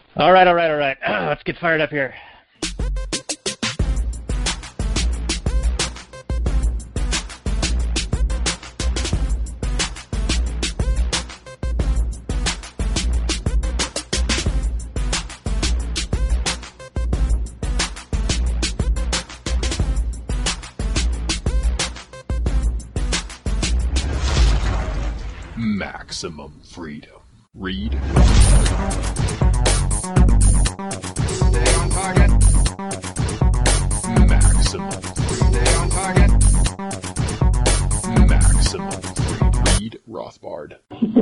All right, all right, all right. Let's get fired up here. Maximum freedom. Read. Stay on target. Maximum freedom. Stay on target. Maximum freedom. Read Rothbard.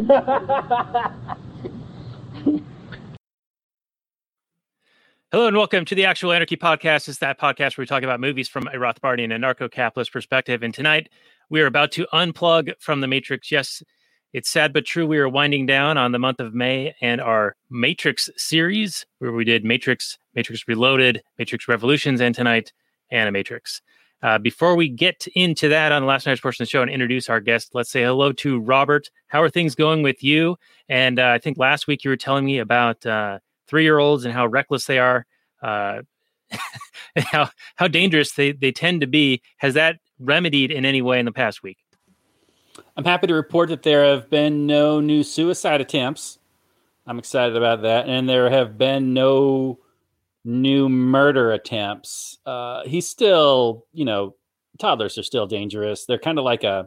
Hello and welcome to the Actual Anarchy Podcast. It's that podcast where we talk about movies from a Rothbardian and anarcho-capitalist perspective. And tonight we are about to unplug from the Matrix. Yes, it's sad but true. We are winding down on the month of May and our Matrix series, where we did Matrix, Matrix Reloaded, Matrix Revolutions, and tonight Animatrix. Before we get into that on the last night's portion of the show and introduce our guest, let's say hello to Robert. How are things going with you? And I think last week you were telling me about 3-year-olds and how reckless they are, and how dangerous they tend to be. Has that remedied in any way in the past week? I'm happy to report that there have been no new suicide attempts. I'm excited about that. And there have been no new murder attempts. He's still, toddlers are still dangerous. They're kind of like I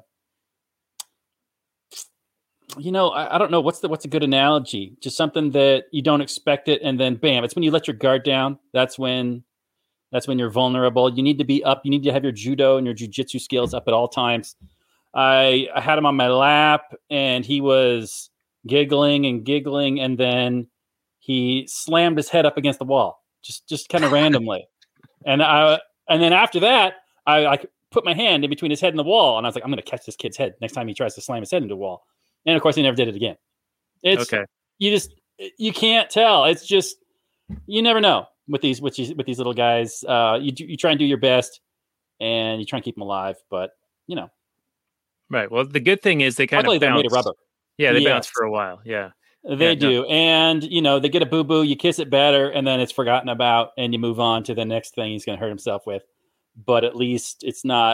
don't know what's a good analogy. Just something that you don't expect it, and then bam! It's when you let your guard down. That's when you're vulnerable. You need to be up. You need to have your judo and your jujitsu skills up at all times. I had him on my lap, and he was giggling, and then he slammed his head up against the wall, just kind of randomly. And then after that, I put my hand in between his head and the wall, and I was like, I'm going to catch this kid's head next time he tries to slam his head into a wall. And of course, he never did it again. It's okay. You can't tell. It's just, you never know with these little guys. You try and do your best, and you try and keep them alive, but Right. Well, the good thing is they kind of bounce. They're made of rubber. Yeah, they bounce for a while. Yeah. They do. No. And, they get a boo-boo, you kiss it better, and then it's forgotten about, and you move on to the next thing he's going to hurt himself with. But at least it's not,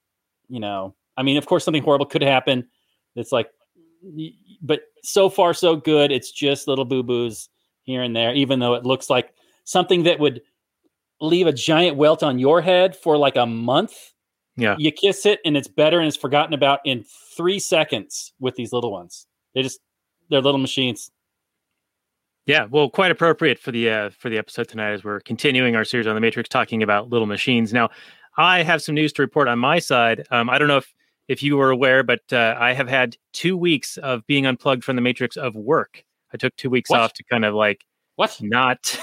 of course, something horrible could happen. It's like, but so far, so good. It's just little boo-boos here and there, even though it looks like something that would leave a giant welt on your head for like a month. Yeah. You kiss it and it's better and it's forgotten about in 3 seconds with these little ones. They're little machines. Yeah. Well, quite appropriate for the episode tonight as we're continuing our series on the Matrix, talking about little machines. Now, I have some news to report on my side. I don't know if you were aware, but I have had 2 weeks of being unplugged from the Matrix of work. I took 2 weeks off to kind of like not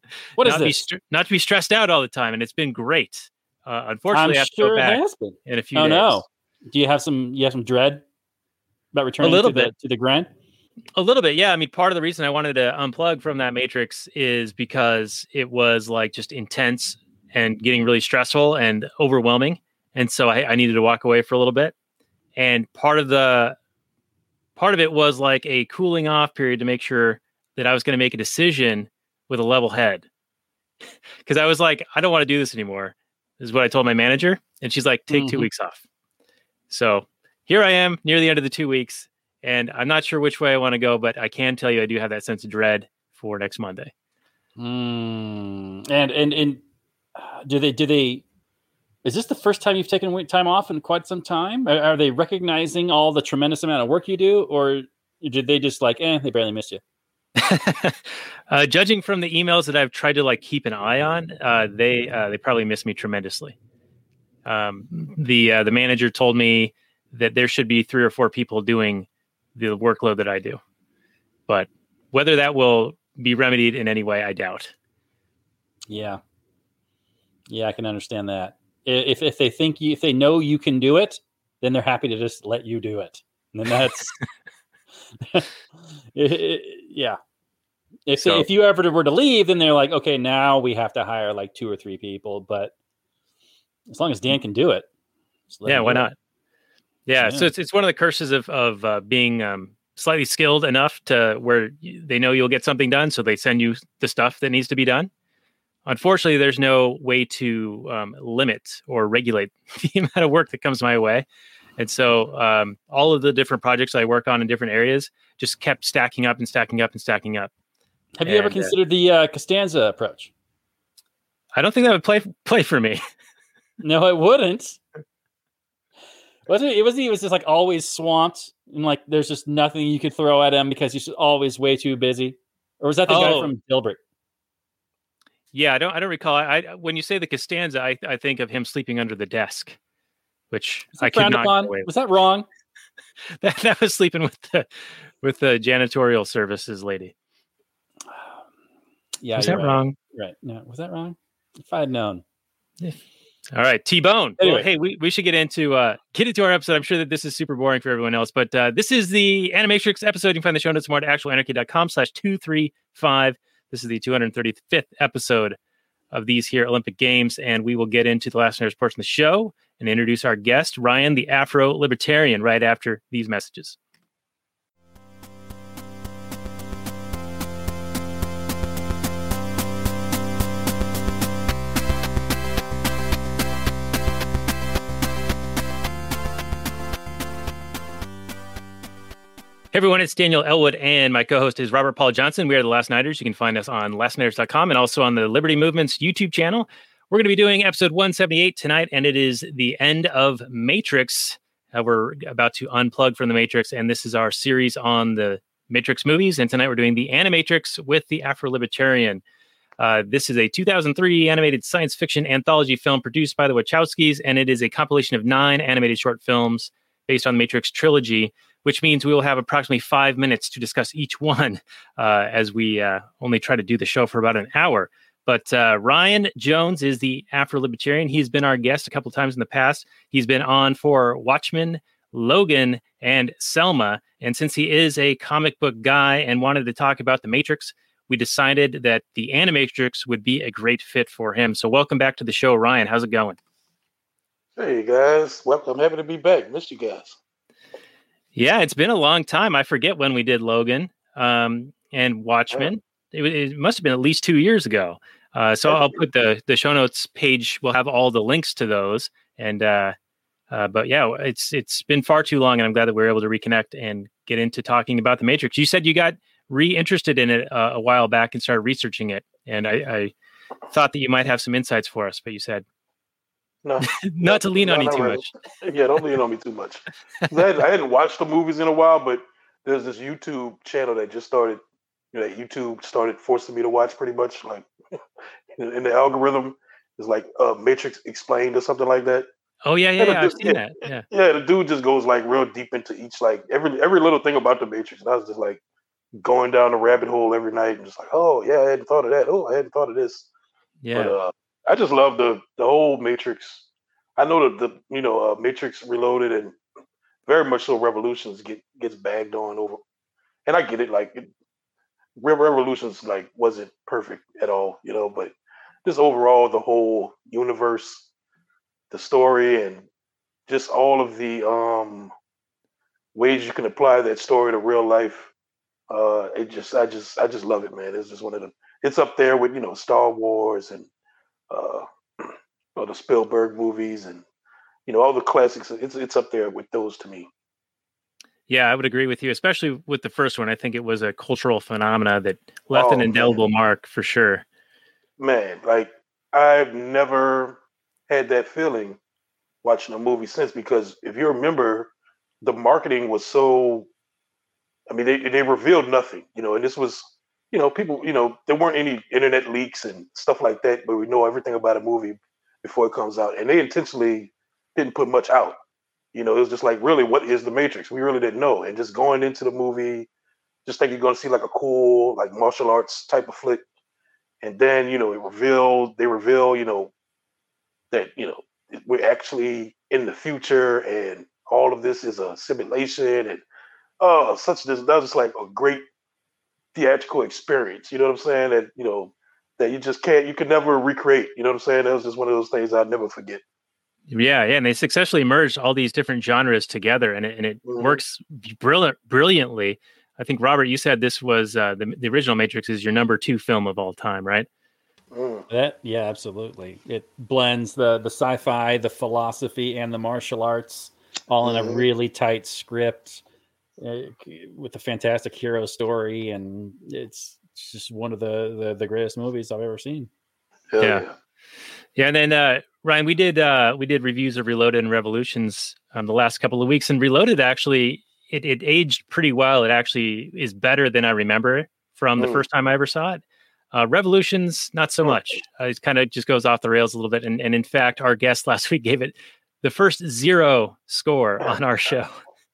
to be stressed out all the time. And it's been great. Unfortunately, I have to go back in a few days. No. Do you have some dread about returning to the grind? A little bit, yeah. I mean, part of the reason I wanted to unplug from that Matrix is because it was like just intense and getting really stressful and overwhelming. And so I needed to walk away for a little bit. And part of it was like a cooling off period to make sure that I was going to make a decision with a level head. Because I was like, I don't want to do this anymore. This is what I told my manager. And she's like, take 2 weeks off. So here I am near the end of the 2 weeks. And I'm not sure which way I want to go, but I can tell you I do have that sense of dread for next Monday. And do they? Is this the first time you've taken time off in quite some time? Are they recognizing all the tremendous amount of work you do, or did they just like, they barely missed you? Judging from the emails that I've tried to like keep an eye on, they probably miss me tremendously. The manager told me that there should be 3 or 4 people doing the workload that I do, but whether that will be remedied in any way, I doubt. Yeah, I can understand that. If they know you can do it, then they're happy to just let you do it. And then that's yeah. If you ever were to leave, then they're like, okay, now we have to hire like 2 or 3 people. But as long as Dan can do it, why not? Yeah, so it's one of the curses of being slightly skilled enough to where they know you'll get something done, so they send you the stuff that needs to be done. Unfortunately, there's no way to limit or regulate the amount of work that comes my way. And so all of the different projects I work on in different areas just kept stacking up and stacking up and stacking up. Have you ever considered the Costanza approach? I don't think that would play for me. No, it wouldn't. Wasn't it? He was just like always swamped and like there's just nothing you could throw at him because he's just always way too busy. Or was that the guy from Dilbert? Yeah, I don't recall. When you say the Costanza, I think of him sleeping under the desk, which I could not get away with. Was that wrong? that was sleeping with the janitorial services lady. Yeah, was that right. wrong? Right. No, was that wrong? If I had known. Yeah. All right, T-Bone. Anyway. Well, hey, we should get into our episode. I'm sure that this is super boring for everyone else, but this is the Animatrix episode. You can find the show notes more at actualanarchy.com/235. This is the 235th episode of these here Olympic Games, and we will get into the last portion of the show and introduce our guest, Ryan, the Afro-Libertarian, right after these messages. Hey everyone, it's Daniel Elwood, and my co-host is Robert Paul Johnson. We are the Last Nighters. You can find us on lastnighters.com and also on the Liberty Movement's YouTube channel. We're going to be doing episode 178 tonight, and it is the end of Matrix. We're about to unplug from the Matrix, and this is our series on the Matrix movies. And tonight we're doing the Animatrix with the Afro-Libertarian. This is a 2003 animated science fiction anthology film produced by the Wachowskis, and it is a compilation of 9 animated short films based on the Matrix trilogy, which means we will have approximately 5 minutes to discuss each one as we only try to do the show for about an hour. But Ryan Jones is the Afro-Libertarian. He's been our guest a couple times in the past. He's been on for Watchmen, Logan, and Selma. And since he is a comic book guy and wanted to talk about the Matrix, we decided that the Animatrix would be a great fit for him. So welcome back to the show, Ryan. How's it going? Hey, guys. Welcome. I'm happy to be back. Missed you guys. Yeah, it's been a long time. I forget when we did Logan and Watchmen. It must have been at least 2 years ago. So I'll put the show notes page. We'll have all the links to those. And but yeah, it's been far too long, and I'm glad that we were able to reconnect and get into talking about the Matrix. You said you got re-interested in it a while back and started researching it, and I thought that you might have some insights for us, but you said no, not to lean on you too much. Yeah, don't lean on me too much. I hadn't watched the movies in a while, but there's this YouTube channel that just started. That YouTube started forcing me to watch pretty much like in the algorithm is like Matrix Explained or something like that. Oh yeah, I've seen that. Yeah, the dude just goes like real deep into each like every little thing about the Matrix. And I was just like going down the rabbit hole every night and just like, oh yeah, I hadn't thought of that. Oh, I hadn't thought of this. Yeah. But I just love the whole Matrix. I know that the Matrix Reloaded and very much so Revolutions gets bagged on over, and I get it. Like Revolutions like wasn't perfect at all, but just overall the whole universe, the story, and just all of the ways you can apply that story to real life. I just love it, man. It's just one of them. It's up there with Star Wars and the Spielberg movies and all the classics. It's up there with those to me. Yeah, I would agree with you, especially with the first one. I think it was a cultural phenomena that left an indelible mark for sure. Man, like I've never had that feeling watching a movie since, because if you remember, the marketing was so. I mean, they revealed nothing, and this was, people, there weren't any internet leaks and stuff like that, but we know everything about a movie before it comes out, and they intentionally didn't put much out. It was just like, really, what is the Matrix? We really didn't know. And just going into the movie, just think you're going to see like a cool, like martial arts type of flick. And then, they reveal, that, we're actually in the future and all of this is a simulation. And that was just like a great theatrical experience. You know what I'm saying? That, that you just can't, you can never recreate. You know what I'm saying? That was just one of those things I'll never forget. Yeah, and they successfully merged all these different genres together, and it Mhm. works brilliantly. I think Robert, you said this was the original Matrix is your number 2 film of all time, right? Mm. Yeah, absolutely. It blends the sci-fi, the philosophy, and the martial arts all in a Mhm. really tight script with a fantastic hero story, and it's just one of the greatest movies I've ever seen. Hell Yeah. yeah. Yeah, and then Ryan, we did reviews of Reloaded and Revolutions the last couple of weeks, and Reloaded actually it aged pretty well. It actually is better than I remember it from the Mm. first time I ever saw it. Revolutions, not so Mm. much. It kind of just goes off the rails a little bit. And in fact, our guest last week gave it the first 0 score on our show.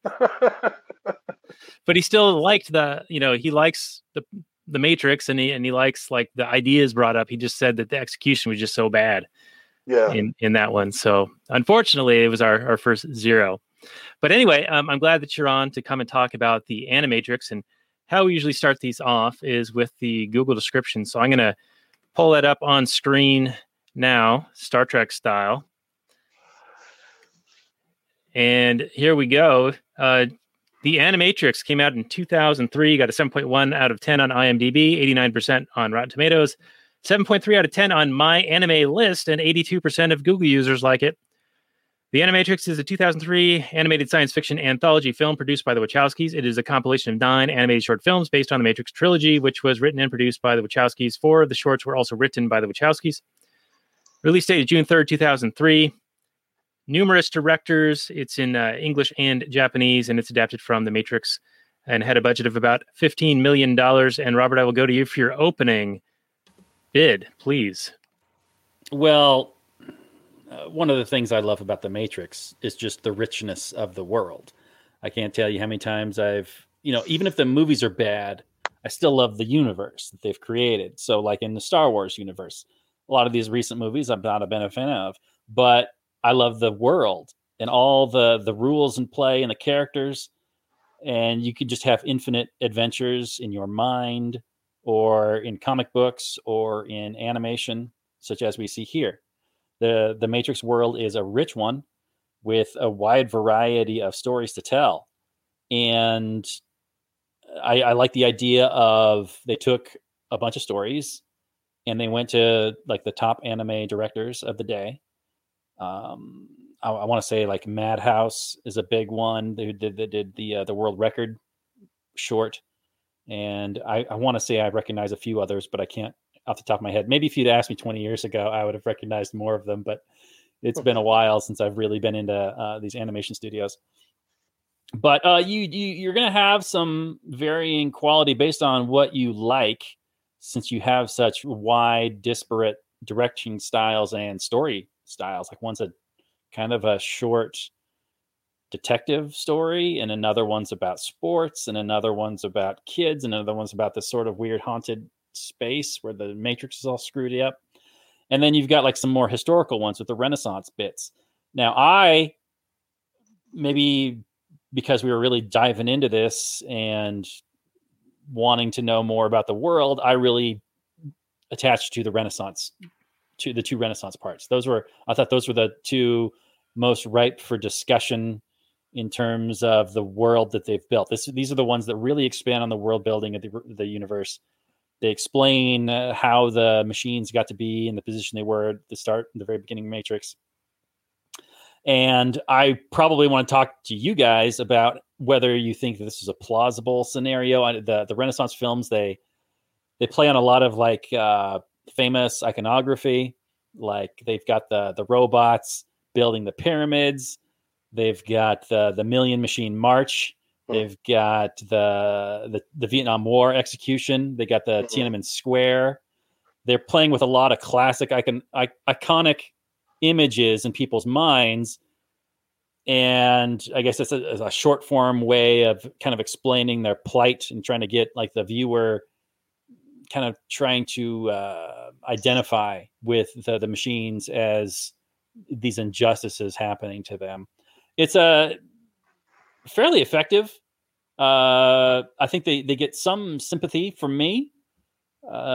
But he still liked he likes the Matrix, and he likes like the ideas brought up. He just said that the execution was just so bad Yeah. in that one. So unfortunately, it was our first 0. But anyway, I'm glad that you're on to come and talk about the Animatrix. And how we usually start these off is with the Google description. So I'm going to pull that up on screen now, Star Trek style. And here we go. The Animatrix came out in 2003, got a 7.1 out of 10 on IMDb, 89% on Rotten Tomatoes, 7.3 out of 10 on My Anime List, and 82% of Google users like it. The Animatrix is a 2003 animated science fiction anthology film produced by the Wachowskis. It is a compilation of 9 animated short films based on the Matrix trilogy, which was written and produced by the Wachowskis. 4 of the shorts were also written by the Wachowskis. Release date is June 3rd, 2003. Numerous directors. It's in English and Japanese, and it's adapted from The Matrix and had a budget of about $15 million. And Robert, I will go to you for your opening bid, please. Well, one of the things I love about The Matrix is just the richness of the world. I can't tell you how many times even if the movies are bad, I still love the universe that they've created. So like in the Star Wars universe, a lot of these recent movies I'm not a fan of, but I love the world and all the rules in play and the characters. And you could just have infinite adventures in your mind or in comic books or in animation, such as we see here. The Matrix world is a rich one with a wide variety of stories to tell. And I like the idea of they took a bunch of stories and they went to like the top anime directors of the day. I want to say like Madhouse is a big one. They did the world record short, and I want to say I recognize a few others, but I can't off the top of my head. Maybe if you'd asked me 20 years ago, I would have recognized more of them. But it's been a while since I've really been into these animation studios. But you're going to have some varying quality based on what you like, since you have such wide, disparate directing styles and story styles. Like one's a kind of a short detective story, and another one's about sports, and another one's about kids, and another one's about this sort of weird haunted space where the Matrix is all screwed up. And then you've got like some more historical ones with the Renaissance bits. Now, I maybe because we were really diving into this and wanting to know more about the world, I really attached to the Renaissance, to the 2 Renaissance parts. I thought those were the 2 most ripe for discussion in terms of the world that they've built. These are the ones that really expand on the world building of the universe. They explain how the machines got to be in the position they were at the start, in the very beginning of Matrix. And I probably want to talk to you guys about whether you think that this is a plausible scenario. The Renaissance films, they play on a lot of like famous iconography. Like they've got the robots building the pyramids. They've got the Million Machine March. They've got the Vietnam War execution. They got the Tiananmen Square. They're playing with a lot of classic iconic images in people's minds. And I guess it's a short form way of kind of explaining their plight and trying to get like the viewer kind of trying to identify with the machines as these injustices happening to them. It's a fairly effective. I think they get some sympathy from me,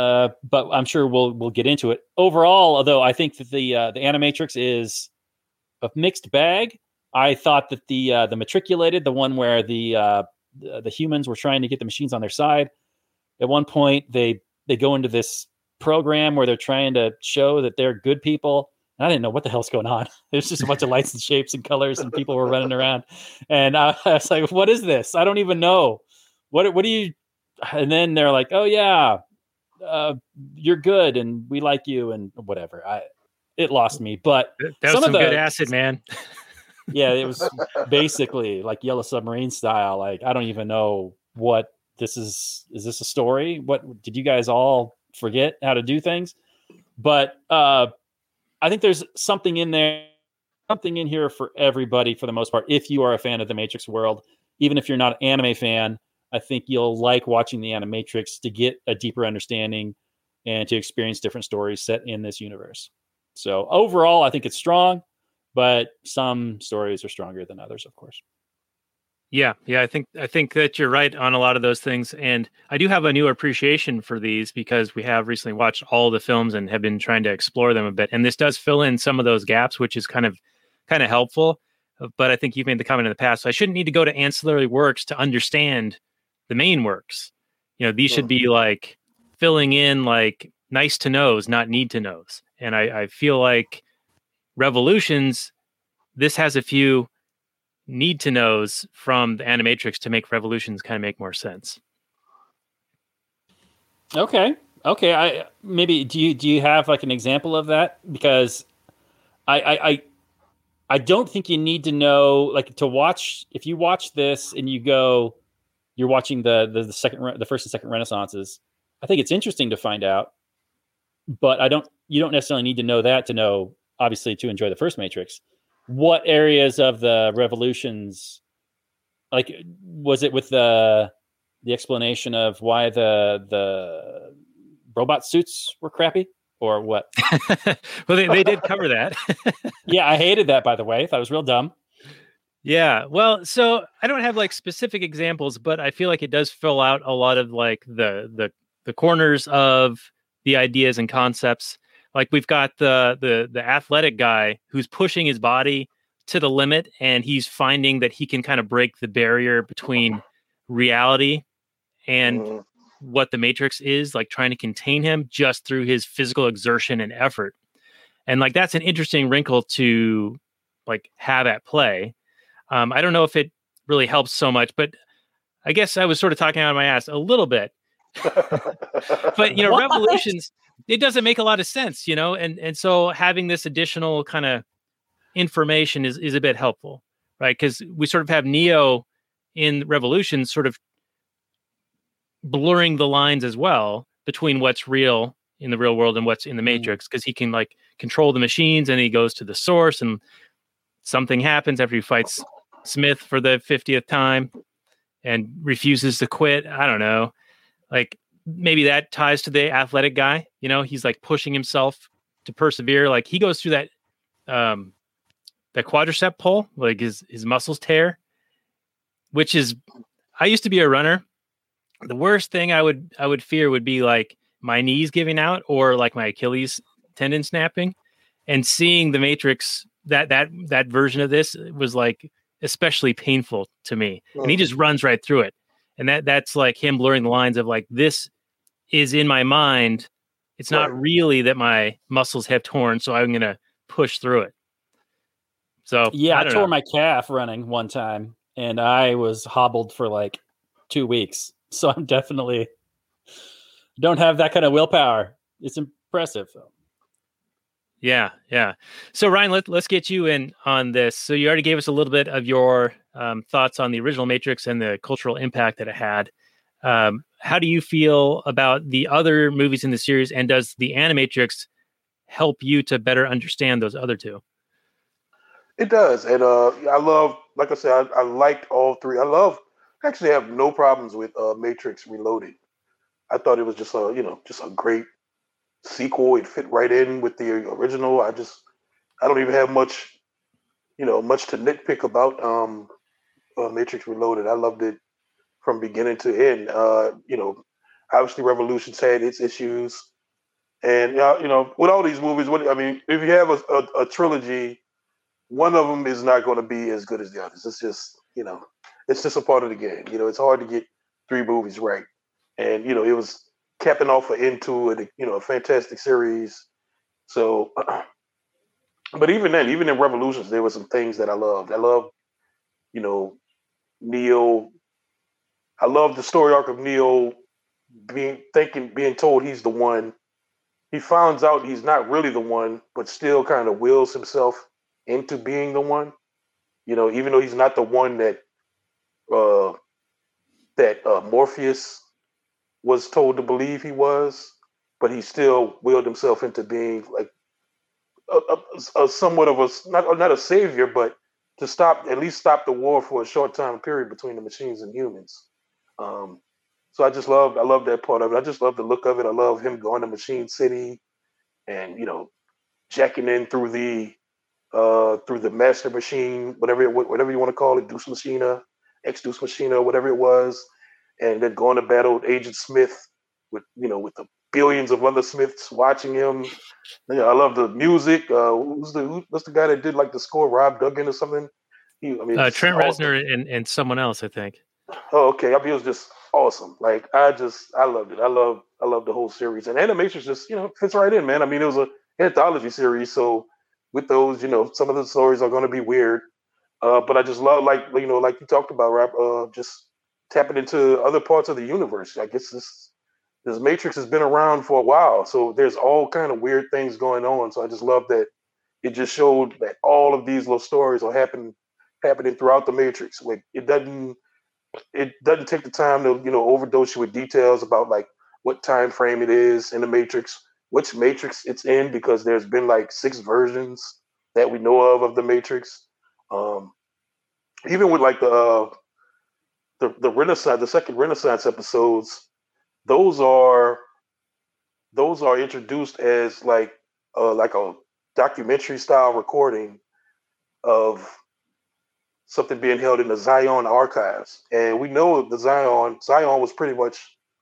but I'm sure we'll get into it. Overall, although I think that the Animatrix is a mixed bag. I thought that the Matriculated, the one where the humans were trying to get the machines on their side, at one point they go into this program where they're trying to show that they're good people. And I didn't know what the hell's going on. There's just a bunch of lights and shapes and colors, and people were running around. And I was like, "What is this? I don't even know. What do you?" And then they're like, "Oh yeah, you're good, and we like you, and whatever." It lost me, but that was some good acid, man. Yeah, it was basically like Yellow Submarine style. Like, I don't even know what this is. Is this a story? What did you guys all forget how to do things? But I think there's something in there, something in here for everybody for the most part. If you are a fan of the Matrix world, even if you're not an anime fan, I think you'll like watching the Animatrix to get a deeper understanding and to experience different stories set in this universe. So overall, I think it's strong, but some stories are stronger than others, of course. Yeah. I think that you're right on a lot of those things, and I do have a new appreciation for these because we have recently watched all the films and have been trying to explore them a bit, and this does fill in some of those gaps, which is kind of helpful. But I think you've made the comment in the past, so I shouldn't need to go to ancillary works to understand the main works. These should be like filling in like nice to knows, not need to knows. And I feel like Revolutions, this has a few need to knows from the Animatrix to make Revolutions kind of make more sense. Okay. I maybe do you have like an example of that? Because I don't think you need to know, like, to watch. If you watch this and you're watching the first and second Renaissances, I think it's interesting to find out, but you don't necessarily need to know that to know, obviously, to enjoy the first Matrix. What areas of the Revolutions, like, was it with the explanation of why the robot suits were crappy, or what? Well, they did cover that. Yeah, I hated that, by the way. I thought it was real dumb. Yeah, well, so I don't have like specific examples, but I feel like it does fill out a lot of like the corners of the ideas and concepts. Like, we've got the athletic guy who's pushing his body to the limit, and he's finding that he can kind of break the barrier between reality and what the Matrix is, like trying to contain him just through his physical exertion and effort. And like, that's an interesting wrinkle to like have at play. I don't know if it really helps so much, but I guess I was sort of talking out of my ass a little bit. But Revolutions, it doesn't make a lot of sense, and so having this additional kind of information is a bit helpful, right? Because we sort of have Neo in Revolutions sort of blurring the lines as well between what's real in the real world and what's in the Matrix, because he can like control the machines, and he goes to the source, and something happens after he fights Smith for the 50th time and refuses to quit. I don't know, like, maybe that ties to the athletic guy. He's like pushing himself to persevere. Like, he goes through that quadricep pull, like his muscles tear, which is, I used to be a runner. The worst thing I would fear would be like my knees giving out or like my Achilles tendon snapping. And seeing the Matrix, that version of this was like especially painful to me. And he just runs right through it. And that's like him blurring the lines of like, this is in my mind. It's not really that my muscles have torn, so I'm going to push through it. So yeah, I tore my calf running one time, and I was hobbled for like 2 weeks. So I'm definitely don't have that kind of willpower. It's impressive, though. Yeah. So Ryan, let's get you in on this. So you already gave us a little bit of your thoughts on the original Matrix and the cultural impact that it had. How do you feel about the other movies in the series, and does the Animatrix help you to better understand those other two? It does, and I love, like I said, I liked all three. Actually have no problems with Matrix Reloaded. I thought it was just a great sequel. It fit right in with the original. I don't even have much to nitpick about Matrix Reloaded. I loved it from beginning to end. Obviously Revolutions had its issues, and with all these movies, if you have a trilogy, one of them is not going to be as good as the others. It's just, it's just a part of the game. It's hard to get three movies right. And, it was capping off an into it, a fantastic series. So, but even then, even in Revolutions, there were some things that I loved. I loved, Neo. I love the story arc of Neo being told he's the one. He finds out he's not really the one, but still kind of wills himself into being the one. Even though he's not the one that Morpheus was told to believe he was, but he still willed himself into being like a somewhat of a not a savior, but to at least stop the war for a short time period between the machines and humans. So I love that part of it. I just love the look of it. I love him going to Machine City and, jacking in through the master machine, whatever you want to call it, Deuce Machina, ex-Deuce Machina, whatever it was, and then going to battle Agent Smith with the billions of other Smiths watching him. I love the music. What's the guy that did like the score? Rob Duggan or something? Trent Reznor and someone else, I think. Oh, okay. I mean, it was just awesome. Like I loved it. I love the whole series, and Animatrix just fits right in, man. I mean, it was an anthology series, so with those, some of the stories are going to be weird, but I just love like you talked about, Rob, just tapping into other parts of the universe. I guess this Matrix has been around for a while, so there's all kind of weird things going on. So I just love that it just showed that all of these little stories are happening throughout the Matrix. Like it doesn't take the time to overdose you with details about like what time frame it is in the Matrix, which Matrix it's in, because there's been like 6 versions that we know of the Matrix. Even with like the Renaissance, the second Renaissance episodes, those are introduced as like a documentary style recording of something being held in the Zion archives. And we know the Zion was pretty much,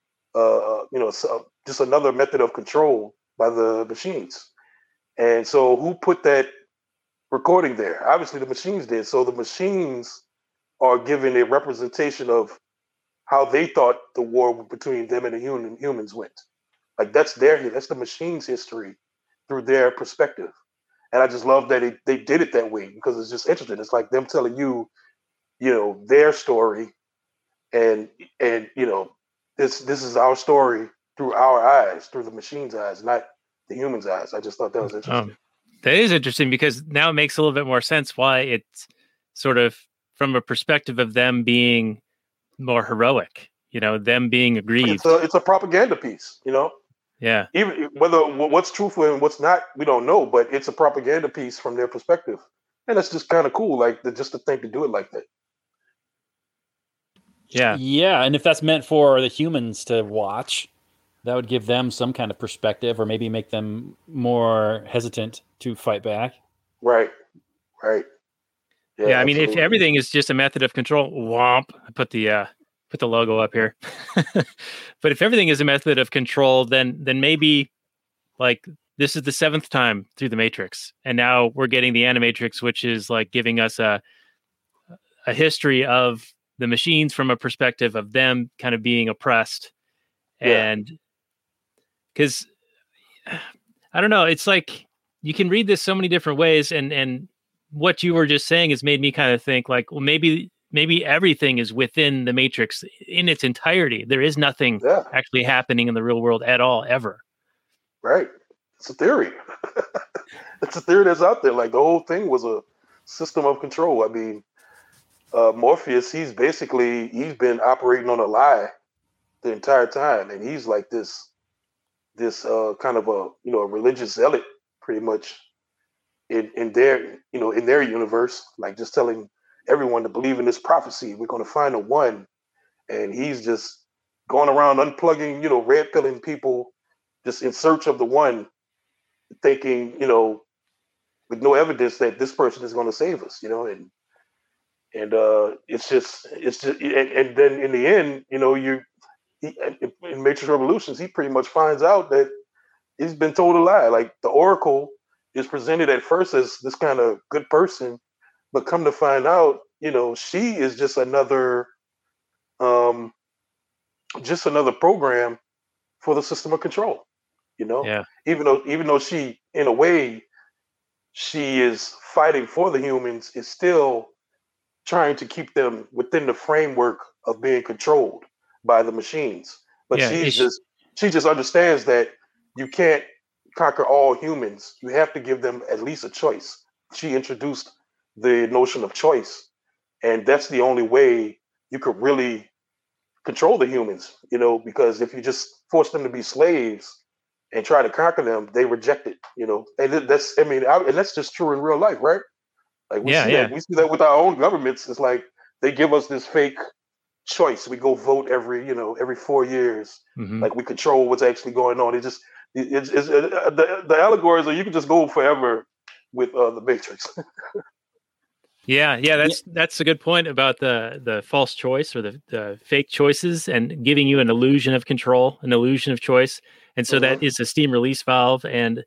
just another method of control by the machines. And so who put that recording there? Obviously the machines did. So the machines are given a representation of how they thought the war between them and the humans went. Like that's the machines' history through their perspective. And I just love that they did it that way, because it's just interesting. It's like them telling you, their story, and this is our story through our eyes, through the machine's eyes, not the human's eyes. I just thought that was interesting. That is interesting, because now it makes a little bit more sense why it's sort of from a perspective of them being more heroic, them being aggrieved. It's a propaganda piece, Yeah. Even whether what's truthful and what's not, we don't know, but it's a propaganda piece from their perspective. And that's just kind of cool, like just to think to do it like that. Yeah. Yeah. And if that's meant for the humans to watch, that would give them some kind of perspective, or maybe make them more hesitant to fight back. Right. Yeah, I mean, if everything is just a method of control, womp. I put the logo up here. But if everything is a method of control, then maybe like this is the 7th time through the Matrix, and now we're getting the Animatrix, which is like giving us a history of the machines from a perspective of them kind of being oppressed. Yeah. And because I don't know, it's like you can read this so many different ways, and what you were just saying has made me kind of think like, well, maybe everything is within the Matrix in its entirety. There is nothing actually happening in the real world at all, ever. Right. It's a theory. It's a theory that's out there. Like the whole thing was a system of control. I mean, Morpheus, he's been operating on a lie the entire time. And he's like this kind of a religious zealot pretty much in their universe, like just telling everyone to believe in this prophecy. We're going to find a one, and he's just going around unplugging, red pilling people, just in search of the one, thinking, with no evidence that this person is going to save us, and it's just, and then in the end, in Matrix Revolutions, he pretty much finds out that he's been told a lie. Like the Oracle is presented at first as this kind of good person, but come to find out, she is um, just another program for the system of control. Yeah. Even though she, in a way, she is fighting for the humans, is still trying to keep them within the framework of being controlled by the machines. But Yeah. she just understands that you can't conquer all humans. You have to give them at least a choice. She introduced the notion of choice, and that's the only way you could really control the humans, because if you just force them to be slaves and try to conquer them, they reject it, and and that's just true in real life, right? Like we Yeah. see Yeah. that with our own governments. It's like they give us this fake choice. We go vote every 4 years. Hmm. Like we control what's actually going on. The allegories are you can just go forever with the Matrix. Yeah, that's a good point about the false choice or the fake choices and giving you an illusion of control, an illusion of choice, and so that is a steam release valve, and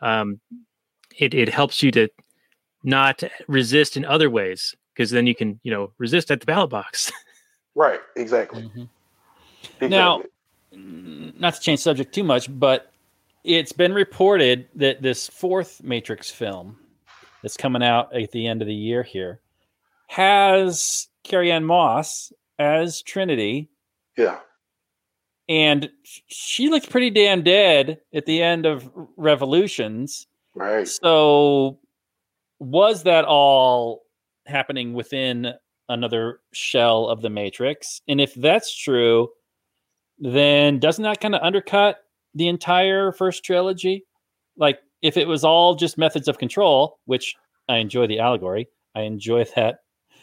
it helps you to not resist in other ways because then you can resist at the ballot box. Right. Exactly. Mm-hmm. Now, not to change subject too much, but it's been reported that this fourth Matrix film that's coming out at the end of the year here has Carrie-Anne Moss as Trinity. Yeah. And she looks pretty damn dead at the end of Revolutions. Right. So was that all happening within another shell of the Matrix? And if that's true, then doesn't that kind of undercut the entire first trilogy? Like if it was all just methods of control, which I enjoy the allegory, I enjoy that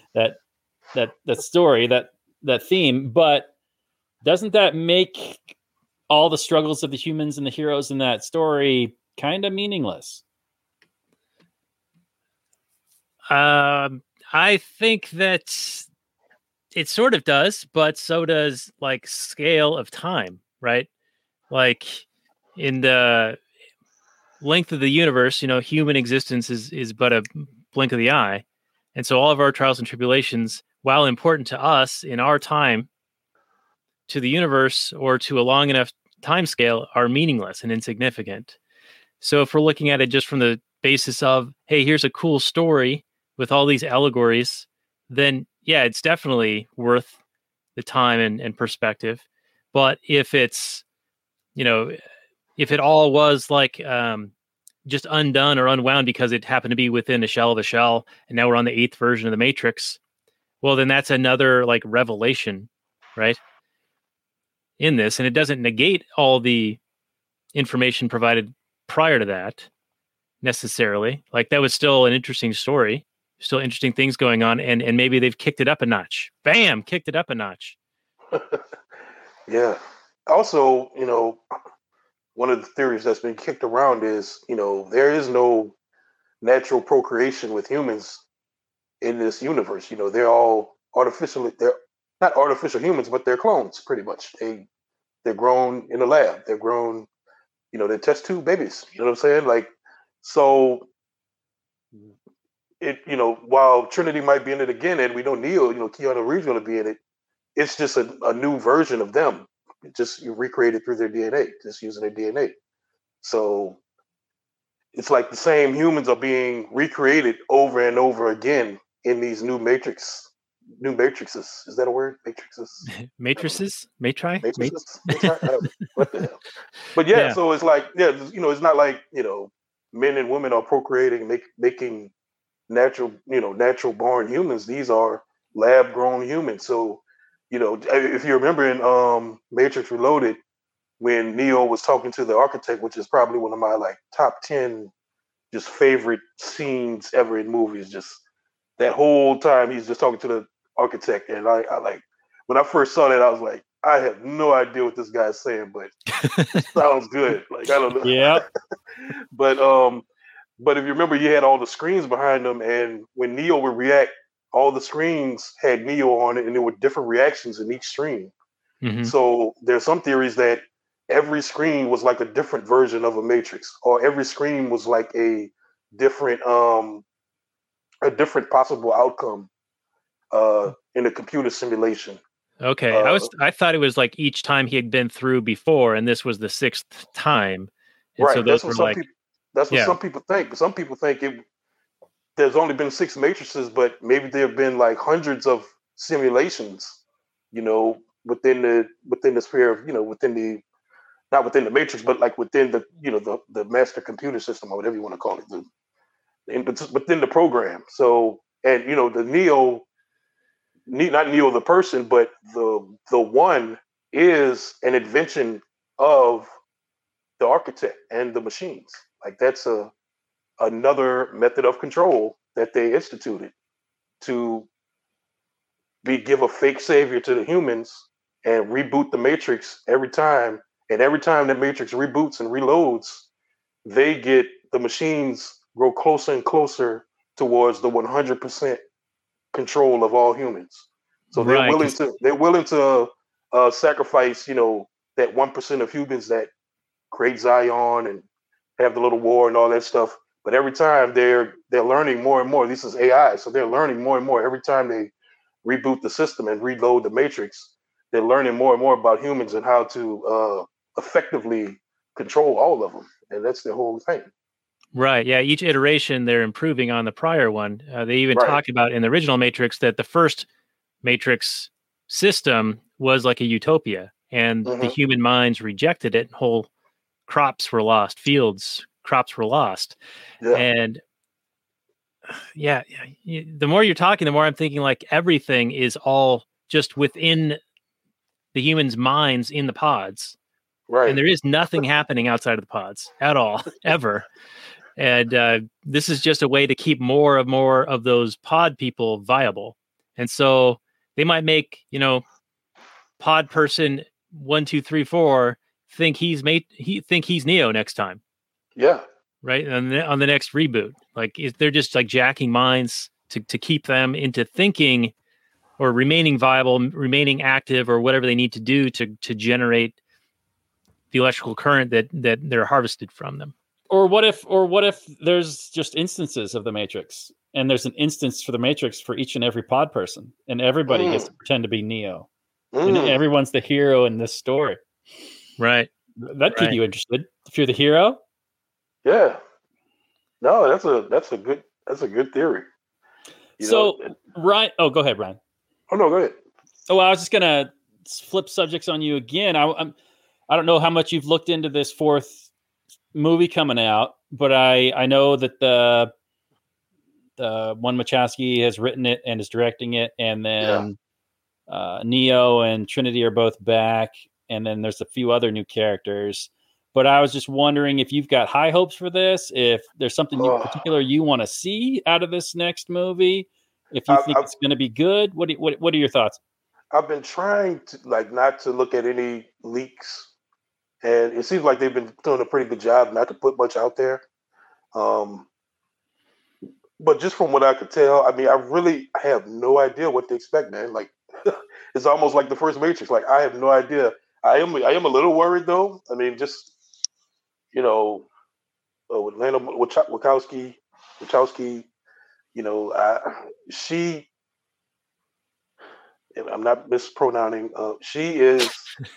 story, that theme, but doesn't that make all the struggles of the humans and the heroes in that story kind of meaningless? I think that it sort of does, but so does like scale of time, right? Like in the length of the universe, human existence is but a blink of the eye. And so all of our trials and tribulations, while important to us in our time, to the universe or to a long enough time scale, are meaningless and insignificant. So if we're looking at it just from the basis of, hey, here's a cool story with all these allegories, then yeah, it's definitely worth the time and perspective. But if it's, if it all was like just undone or unwound because it happened to be within a shell of a shell, and now we're on the 8th version of the Matrix, well, then that's another like revelation, right? In this, and it doesn't negate all the information provided prior to that necessarily. Like that was still an interesting story, still interesting things going on, and maybe they've kicked it up a notch. Bam, kicked it up a notch. Yeah. Also, one of the theories that's been kicked around is, there is no natural procreation with humans in this universe. They're all they're not artificial humans, but they're clones pretty much. They're grown in a lab. They're grown, they're test tube babies. You know what I'm saying? Like, so it, while Trinity might be in it again, and we know Neo, Keanu Reeves going to be in it, it's just a new version of them. Just you recreated through their DNA, just using their DNA. So it's like the same humans are being recreated over and over again in these new matrices. Is that a word? Matrices? Matrices? Matrices? What the hell? But yeah, so it's like, it's not like, men and women are procreating, making natural born humans. These are lab grown humans. So, if you remember in Matrix Reloaded, when Neo was talking to the architect, which is probably one of my like top 10 just favorite scenes ever in movies, just that whole time he's just talking to the architect. And I like, when I first saw that, I was like, I have no idea what this guy's saying, but it sounds good. Like, I don't know. Yeah. But if you remember, you had all the screens behind them, and when Neo would react, all the screens had Neo on it, and there were different reactions in each screen. Mm-hmm. So there's some theories that every screen was like a different version of a Matrix, or every screen was like a different a different possible outcome in a computer simulation. Okay. I thought it was like each time he had been through before, and this was the sixth time. And so Right. those were like, That's what yeah, some people think. Some people think there's only been 6 matrices, but maybe there have been like hundreds of simulations, within the sphere of, within the not within the matrix, but like within the the master computer system or whatever you want to call it, within the program. So, and the not Neo the person, but the one is an invention of the architect and the machines. Like that's another method of control that they instituted to give a fake savior to the humans and reboot the matrix every time. And every time the matrix reboots and reloads, the machines grow closer and closer towards the 100% control of all humans. So right. they're willing to sacrifice, that 1% of humans that create Zion and have the little war and all that stuff. But every time they're learning more and more. This is AI, so they're learning more and more every time they reboot the system and reload the matrix. They're learning more and more about humans and how to effectively control all of them, and that's the whole thing. Right. Yeah. Each iteration, they're improving on the prior one. They even Right. talk about in the original Matrix that the first Matrix system was like a utopia, and the human minds rejected it. Whole crops were lost, crops were lost. Yeah. And the more you're talking, the more I'm thinking like everything is all just within the humans' minds in the pods. Right. And there is nothing happening outside of the pods at all, ever. And this is just a way to keep more of those pod people viable. And so they might make, pod person 1, 2, 3, 4 think he's Neo next time. Yeah. Right. And on the next reboot, like they're just like jacking minds to keep them into thinking or remaining viable, remaining active, or whatever they need to do to generate the electrical current that they're harvested from them. Or what if there's just instances of the Matrix, and there's an instance for the Matrix for each and every pod person, and everybody gets to pretend to be Neo, and everyone's the hero in this story. Right. That'd keep you interested if you're the hero. Yeah. No, that's a good theory. Right. Oh, go ahead, Brian. Oh no, go ahead. Oh, I was just gonna flip subjects on you again. I don't know how much you've looked into this fourth movie coming out, but I know that the one Wachowski has written it and is directing it, and then Neo and Trinity are both back, and then there's a few other new characters. But I was just wondering if you've got high hopes for this, if there's something in particular you want to see out of this next movie, if you think it's going to be good. What are your thoughts? I've been trying to not to look at any leaks, and it seems like they've been doing a pretty good job not to put much out there. But just from what I could tell, I mean, I have no idea what to expect, man. Like, it's almost like the first Matrix. Like, I have no idea. I am a little worried though. I mean, just with Lana Wachowski, she. I'm not mispronouncing. She is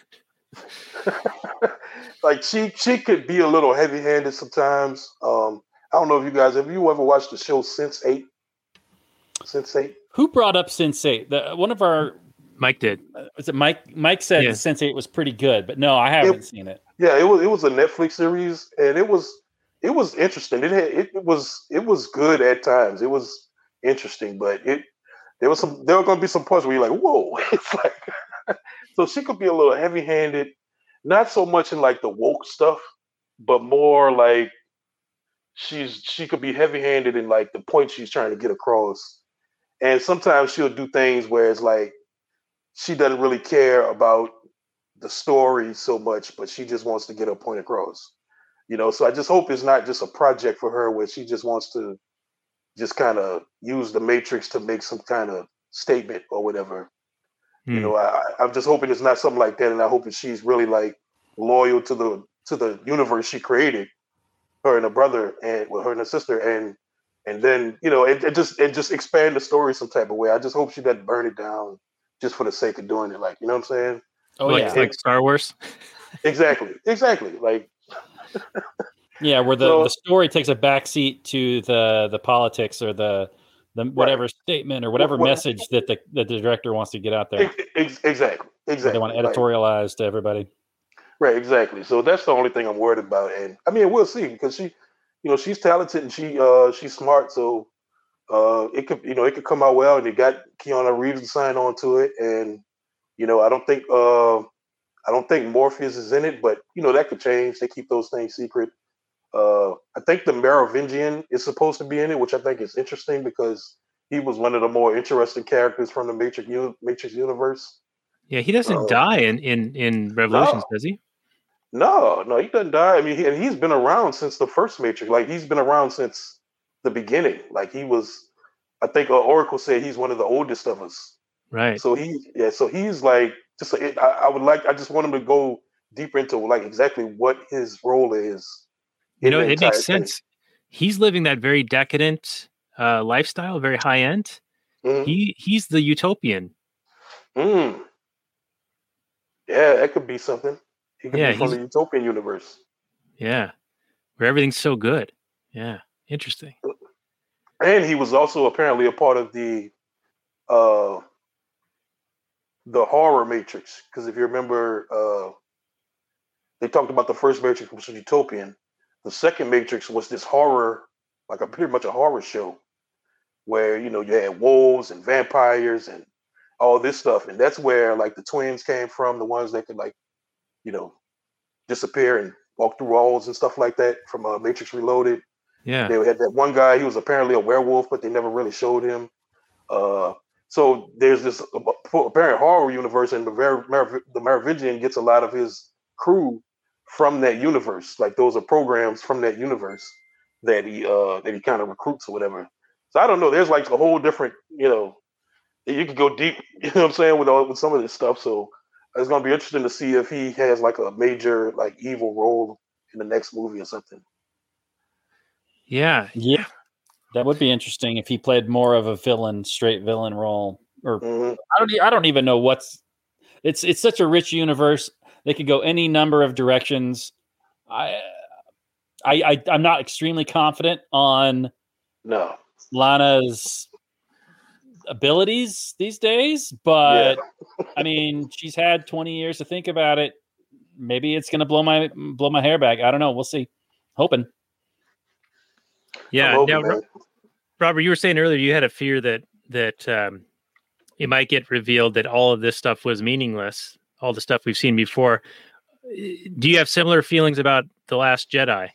like she could be a little heavy-handed sometimes. I don't know if have you ever watched the show Sense8? Sense8. Who brought up Sense8? One of our Mike did. Was it Mike? Mike said Sense8 was pretty good, but no, I haven't seen it. Yeah, it was a Netflix series, and it was interesting. It was good at times. It was interesting, but there were going to be some parts where you're like, whoa. It's like, so she could be a little heavy-handed, not so much in like the woke stuff, but more like she could be heavy-handed in like the point she's trying to get across. And sometimes she'll do things where it's like she doesn't really care about the story so much, but she just wants to get her point across. So I just hope it's not just a project for her where she just wants to just kind of use the Matrix to make some kind of statement or whatever. I'm just hoping it's not something like that, and I hope that she's really like loyal to the universe she created her and her brother and with her and her sister, and then it just expand the story some type of way. I just hope she doesn't burn it down just for the sake of doing it. Like, you know what I'm saying? Oh like, yeah, like Star Wars. Exactly. Like, yeah, where So- the story takes a backseat to the politics or the whatever statement or whatever What- message that the director wants to get out there. exactly. They want to Like, editorialize to everybody. right, exactly. So that's the only thing I'm worried about. And I mean, we'll see because she's talented and she's smart. So it could come out well. And you got Keanu Reeves to sign on to it. And I don't think Morpheus is in it, but that could change. They keep those things secret. I think the Merovingian is supposed to be in it, which I think is interesting because he was one of the more interesting characters from the Matrix universe. Yeah, he doesn't die in Revolutions, does he? No, he doesn't die. I mean, he's been around since the first Matrix. Like, he's been around since the beginning. Like, he was, I think Oracle said he's one of the oldest of us. Right. So he's like, I just want him to go deeper into like exactly what his role is. It entire makes thing. sense. He's living that very decadent lifestyle, very high end. Mhm. He's the utopian. Mm. Yeah, that could be something. He could Yeah, be from the Utopian universe. Yeah, where everything's so good. Yeah, interesting. And he was also apparently a part of the horror Matrix. Because if you remember, they talked about the first Matrix, which was Utopian. The second Matrix was this horror, like pretty much a horror show, where you had wolves and vampires and all this stuff, and that's where like the twins came from, the ones that could like, disappear and walk through walls and stuff like that from Matrix Reloaded. Yeah. They had that one guy. He was apparently a werewolf, but they never really showed him. So there's this apparent horror universe, and the Merovingian gets a lot of his crew from that universe. Like, those are programs from that universe that he kind of recruits or whatever. So I don't know. There's like a whole different, you could go deep. You know what I'm saying, with some of this stuff. So it's gonna be interesting to see if he has like a major like evil role in the next movie or something. Yeah. Yeah, that would be interesting if he played more of a straight villain role. Or Mhm. I don't even know it's such a rich universe. They could go any number of directions. I'm not extremely confident on No. Lana's abilities these days, but I mean, she's had 20 years to think about it. Maybe it's going to blow my hair back. I don't know. We'll see. Hoping. Yeah. I'm hoping, Now, man. Robert, you were saying earlier you had a fear that it might get revealed that all of this stuff was meaningless, all the stuff we've seen before. Do you have similar feelings about The Last Jedi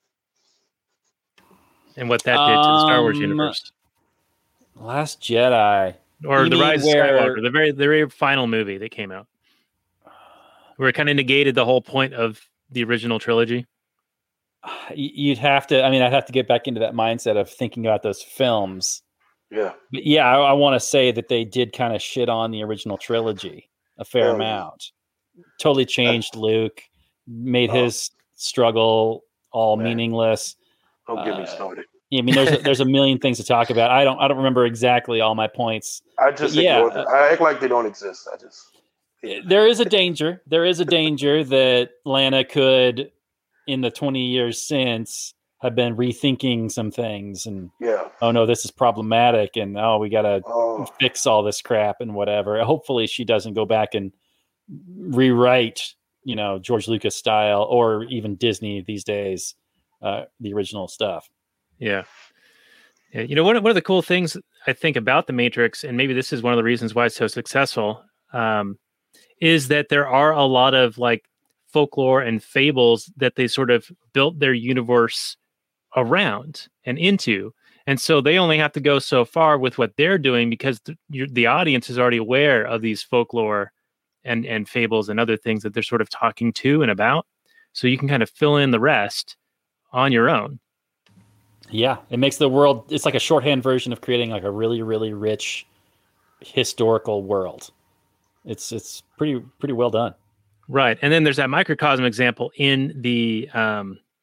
and what that did to the Star Wars universe? Last Jedi. Or You The mean Rise of where- Skywalker, the very final movie that came out, where it kind of negated the whole point of the original trilogy. You'd have to. I mean, I'd have to get back into that mindset of thinking about those films. Yeah. But yeah, I want to say that they did kind of shit on the original trilogy a fair Oh, yeah. amount. Totally changed Luke, made Oh. his struggle all Man. meaningless. Don't get me started. I mean, there's a million things to talk about. I don't remember exactly all my points. I just yeah, ignore them. I act like they don't exist. There is a danger. There is a danger that Lana could, in the 20 years since, have been rethinking some things and, Yeah. oh no, this is problematic, and oh, we gotta Oh, fix all this crap and whatever. Hopefully she doesn't go back and rewrite, George Lucas style or even Disney these days, the original stuff. Yeah. Yeah. One of the cool things I think about The Matrix, and maybe this is one of the reasons why it's so successful, is that there are a lot of like folklore and fables that they sort of built their universe around and into. And so they only have to go so far with what they're doing because the audience is already aware of these folklore and fables and other things that they're sort of talking to and about. So you can kind of fill in the rest on your own. Yeah, it makes the world, it's like a shorthand version of creating like a really, really rich historical world. It's pretty well done. Right. And then there's that microcosm example in the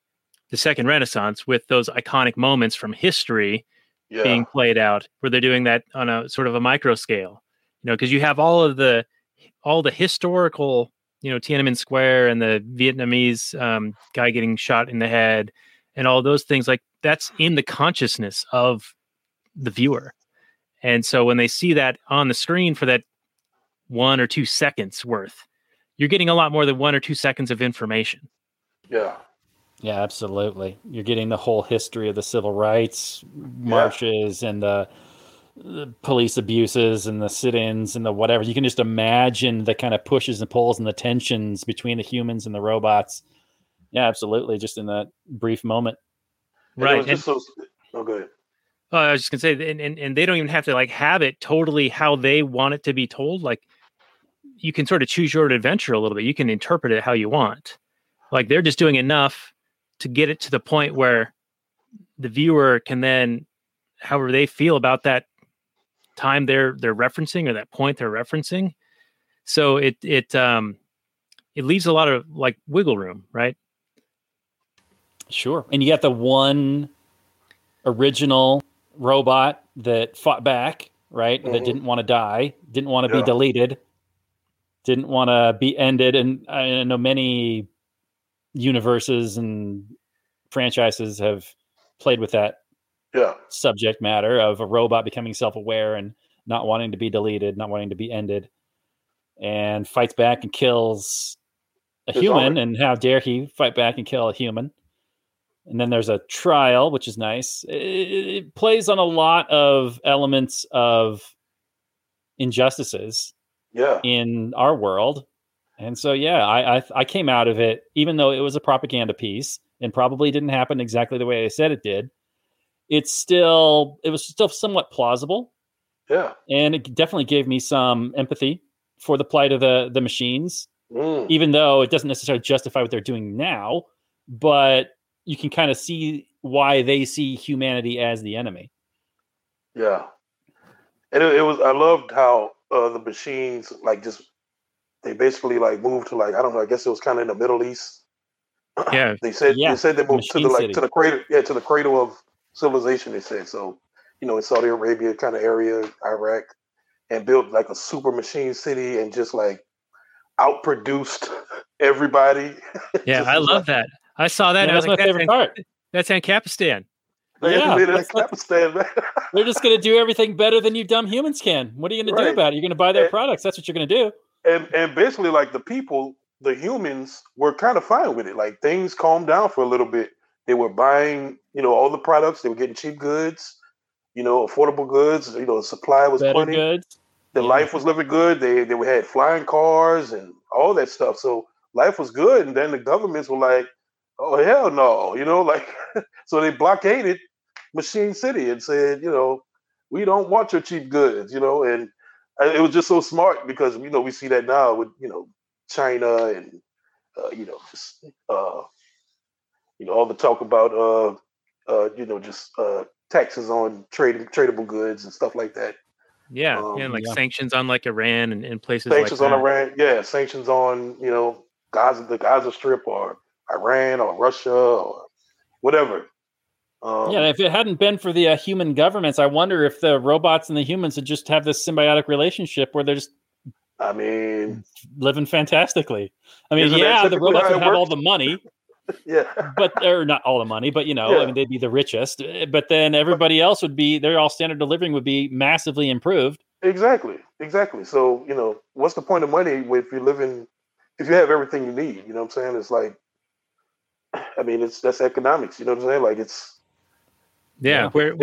the Second Renaissance with those iconic moments from history Yeah. being played out, where they're doing that on a sort of a micro scale, because you have all the historical, Tiananmen Square and the Vietnamese guy getting shot in the head and all those things, like that's in the consciousness of the viewer. And so when they see that on the screen for that 1 or 2 seconds worth, you're getting a lot more than 1 or 2 seconds of information. Yeah. Yeah, absolutely. You're getting the whole history of the civil rights marches and the police abuses and the sit-ins and the whatever. You can just imagine the kind of pushes and pulls and the tensions between the humans and the robots. Yeah, absolutely. Just in that brief moment. And it was just oh, go ahead. I was just gonna say, and they don't even have to like have it totally how they want it to be told. Like you can sort of choose your own adventure a little bit. You can interpret it how you want. Like they're just doing enough to get it to the point where the viewer can then, however they feel about that time they're referencing or that point they're referencing. So it leaves a lot of like wiggle room, right? Sure. And you got the one original robot that fought back, right? That didn't want to die, didn't want to be deleted, didn't want to be ended. And I know many universes and franchises have played with that subject matter of a robot becoming self-aware and not wanting to be deleted, not wanting to be ended, and fights back and kills a human. And how dare he fight back and kill a human? And then there's a trial, which is nice. It plays on a lot of elements of injustices in our world. And so, I came out of it, even though it was a propaganda piece and probably didn't happen exactly the way I said it did. It was still somewhat plausible. Yeah. And it definitely gave me some empathy for the plight of the machines, even though it doesn't necessarily justify what they're doing now, but you can kind of see why they see humanity as the enemy. Yeah. And it was, I loved how the machines, like they basically like moved to like, I don't know, I guess it was kind of in the Middle East. Yeah. They said they moved to the cradle of civilization, they said. So, in Saudi Arabia kind of area, Iraq, and built like a super machine city and just like outproduced everybody. Yeah, I love that. I saw that. Yeah, that's my favorite part. That's Ancapistan. Ancapistan, man. They're just going to do everything better than you dumb humans can. What are you going to do about it? You're going to buy their products. That's what you're going to do. And basically, like the humans were kind of fine with it. Like things calmed down for a little bit. They were buying, all the products. They were getting cheap goods, affordable goods. The supply was better plenty. Goods. The life was living good. They had flying cars and all that stuff. So life was good. And then the governments were like, oh, hell no, so they blockaded Machine City and said, we don't want your cheap goods, and it was just so smart because, we see that now with, China and, all the talk about, taxes on tradable goods and stuff like that. Yeah. And sanctions on like Iran and places sanctions like that. on Iran. Yeah. Sanctions on, the Gaza Strip or Iran or Russia or whatever. If it hadn't been for the human governments, I wonder if the robots and the humans would just have this symbiotic relationship where they're just, living fantastically. The robots would have all the money. Or not all the money, but they'd be the richest. But then everybody else would be, their all standard of living would be massively improved. Exactly. So, what's the point of money if you have everything you need? You know what I'm saying? It's like, that's economics. You know what I'm saying? Like it's. Yeah, where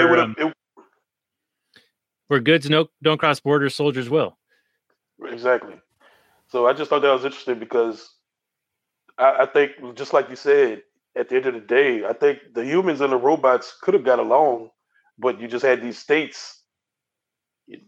goods don't cross borders, soldiers will. Exactly. So I just thought that was interesting because I think, just like you said, at the end of the day, I think the humans and the robots could have got along, but you just had these states. We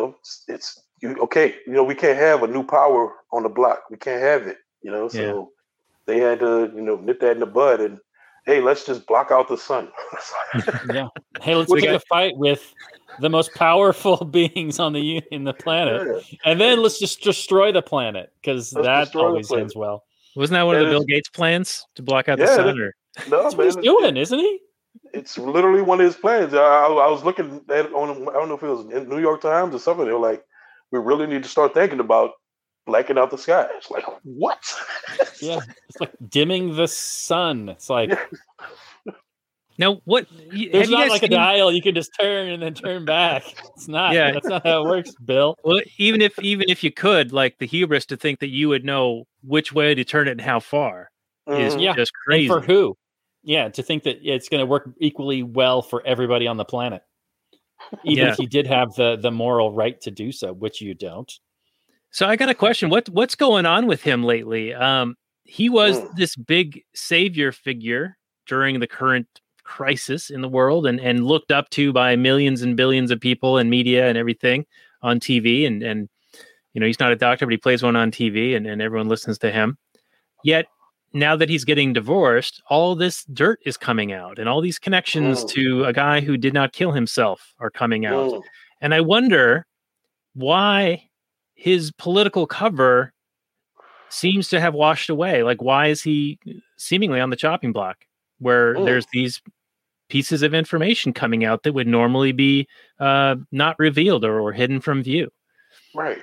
can't have a new power on the block. We can't have it. So they had to nip that in the bud and. Hey, let's just block out the sun. Yeah. Hey, let's pick a fight with the most powerful beings in the planet, and then let's just destroy the planet because that always ends well. Wasn't that one of the Bill Gates plans to block out the sun? No, That's what man, he's doing, isn't he? it's literally one of his plans. I was looking at it on, I don't know if it was in New York Times or something. They were like, we really need to start thinking about blacking out the sky. It's like, what? Yeah, it's like dimming the sun. It's like Now, what? there's not like a dial you can just turn and then turn back. It's not. Yeah. That's not how it works, Bill. Well, even if you could, like the hubris to think that you would know which way to turn it and how far is Mhm. Yeah. just And crazy. for who? Yeah, to think that it's going to work equally well for everybody on the planet, even Yeah. if you did have the moral right to do so, which you don't. So I got a question. What's going on with him lately? He was Mm. this big savior figure during the current crisis in the world and looked up to by millions and billions of people and media and everything on TV. And he's not a doctor, but he plays one on TV and everyone listens to him. Yet now that he's getting divorced, all this dirt is coming out and all these connections Mm. to a guy who did not kill himself are coming out. Mm. And I wonder why his political cover seems to have washed away. Like, why is he seemingly on the chopping block where Mm. there's these pieces of information coming out that would normally be not revealed or hidden from view? Right.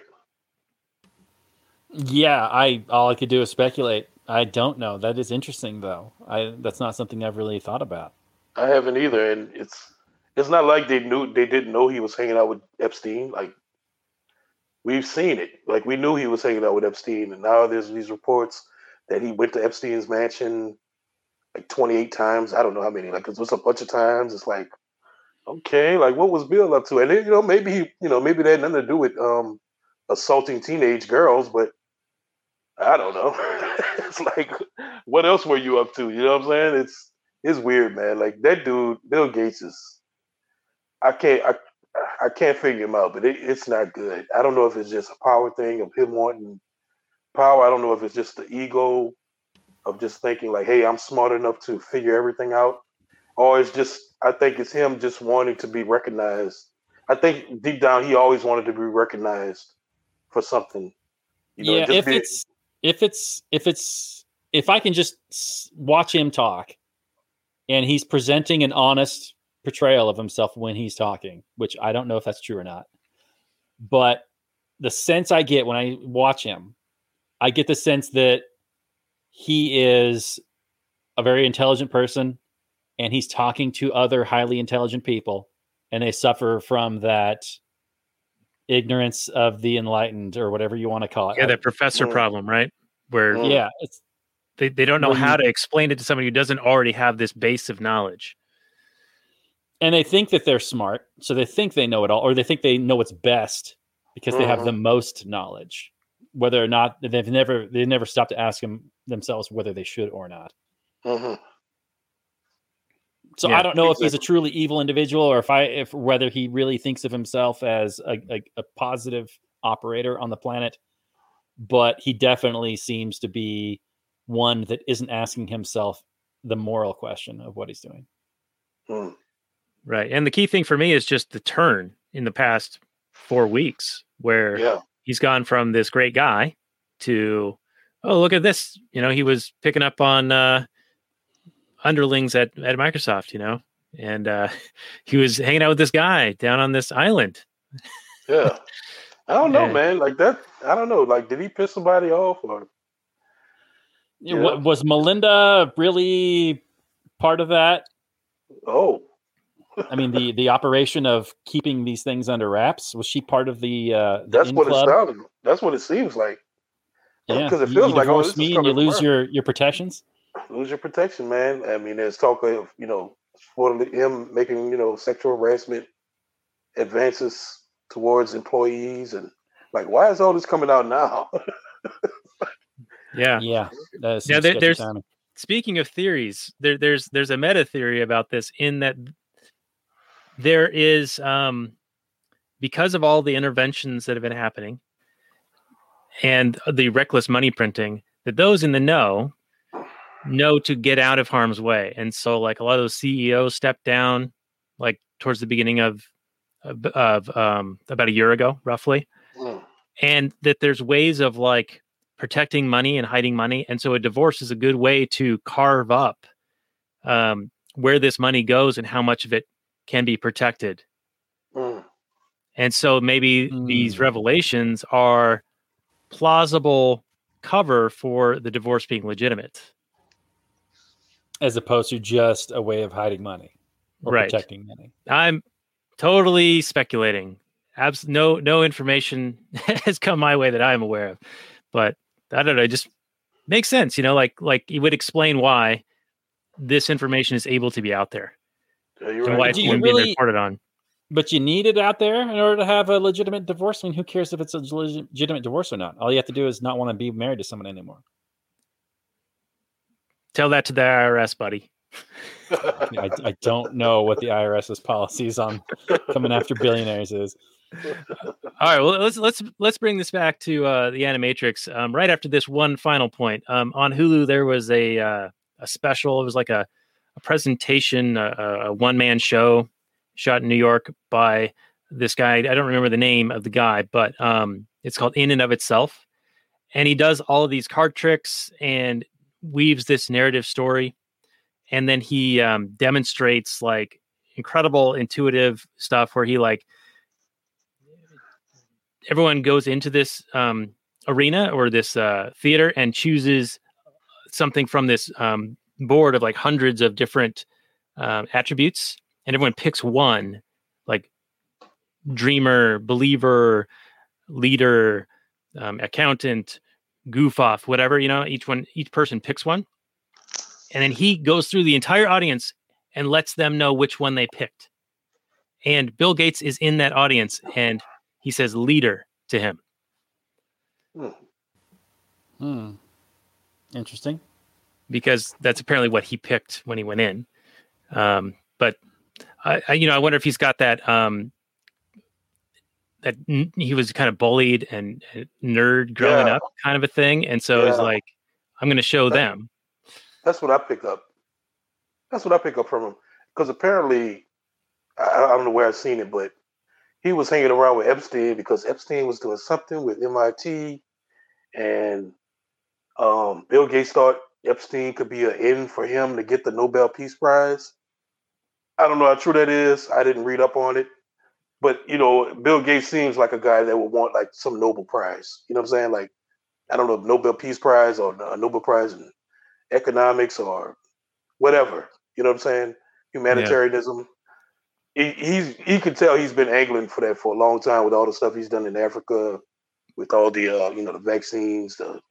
Yeah, all I could do is speculate. I don't know. That is interesting, though. That's not something I've really thought about. I haven't either, and it's not like they didn't know he was hanging out with Epstein. Like, we've seen it. Like, we knew he was hanging out with Epstein, and now there's these reports that he went to Epstein's mansion like 28 times. I don't know how many. Like, it was a bunch of times. It's like, okay, like what was Bill up to? And then, maybe maybe that had nothing to do with assaulting teenage girls, but I don't know. It's like, what else were you up to? You know what I'm saying? It's weird, man. Like, that dude, Bill Gates I can't figure him out, but it's not good. I don't know if it's just a power thing of him wanting power. I don't know if it's just the ego of just thinking like, hey, I'm smart enough to figure everything out. Or I think it's him just wanting to be recognized. I think deep down he always wanted to be recognized for something. Yeah, if I can just watch him talk and he's presenting an honest portrayal of himself when he's talking, which I don't know if that's true or not, but the sense I get when I watch him, I get the sense that he is a very intelligent person and he's talking to other highly intelligent people and they suffer from that ignorance of the enlightened or whatever you want to call it. Yeah, that professor problem, right? Where Yeah, they don't know where how to explain it to somebody who doesn't already have this base of knowledge. and they think that they're smart, so they think they know it all, or they think they know what's best because they have the most knowledge. Whether or not they never stopped to ask themselves whether they should or not. Mhm. So Yeah, I don't know if he's a exactly. truly evil individual or if whether he really thinks of himself as a positive operator on the planet, but he definitely seems to be one that isn't asking himself the moral question of what he's doing. Mm. Right. And the key thing for me is just the turn in the past 4 weeks where Yeah. he's gone from this great guy to, oh, look at this. He was picking up on underlings at Microsoft, and he was hanging out with this guy down on this island. Yeah. I don't know, Yeah. man. Like that, I don't know. Like, did he piss somebody off or? Yeah. Was Melinda really part of that? Oh, I mean, the operation of keeping these things under wraps, was she part of the that's in what club? it sounded. That's what it seems like. Yeah, because it you feels like, oh, divorce this is me and you coming from lose her. your protections. Lose your protection, man. I mean, there's talk of for him making sexual harassment advances towards employees, and like, why is all this coming out now? Yeah. Yeah, that is Yeah, some sketchy there's timing. speaking of theories, there's a meta theory about this in that there is because of all the interventions that have been happening and the reckless money printing, that those in the know to get out of harm's way. And so like a lot of those CEOs stepped down like towards the beginning of about a year ago, roughly. Mm. And that there's ways of like protecting money and hiding money. And so a divorce is a good way to carve up where this money goes and how much of it can be protected. Mm. And so maybe these revelations are plausible cover for the divorce being legitimate. As opposed to just a way of hiding money or Right. protecting money. I'm totally speculating. No information has come my way that I'm aware of. But I don't know, it just makes sense, like it would explain why this information is able to be out there. Yeah, you're And right. why it's being reported on. But you need it out there in order to have a legitimate divorce. I mean, who cares if it's a legitimate divorce or not? All you have to do is not want to be married to someone anymore. Tell that to the IRS, buddy. I don't know what the IRS's policies on coming after billionaires is. All right, well let's bring this back to the Animatrix. Right after this one final point, on Hulu there was a special. It was like a presentation, a one-man show shot in New York by this guy. I don't remember the name of the guy, but it's called In and of Itself, and he does all of these card tricks and weaves this narrative story, and then he demonstrates like incredible intuitive stuff where he everyone goes into this arena or this theater and chooses something from this board of like hundreds of different attributes, and everyone picks one, like dreamer, believer, leader, accountant, goof off, whatever, each person picks one, and then he goes through the entire audience and lets them know which one they picked. And Bill Gates is in that audience, and he says leader to him. Interesting. Because that's apparently what he picked when he went in. But I wonder if he's got that that he was kind of bullied and nerd growing up kind of a thing. And so he's like, I'm going to show them. That's what I pick up. That's what I pick up from him. Because apparently, I don't know where I've seen it, but he was hanging around with Epstein because Epstein was doing something with MIT, and Bill Gates thought Epstein could be an in for him to get the Nobel Peace Prize. I don't know how true that is. I didn't read up on it. But, Bill Gates seems like a guy that would want like some Nobel Prize. You know what I'm saying? Like, I don't know, Nobel Peace Prize or a Nobel Prize in economics or whatever. You know what I'm saying? Humanitarianism. Yeah. He could tell he's been angling for that for a long time with all the stuff he's done in Africa, with all the the vaccines, the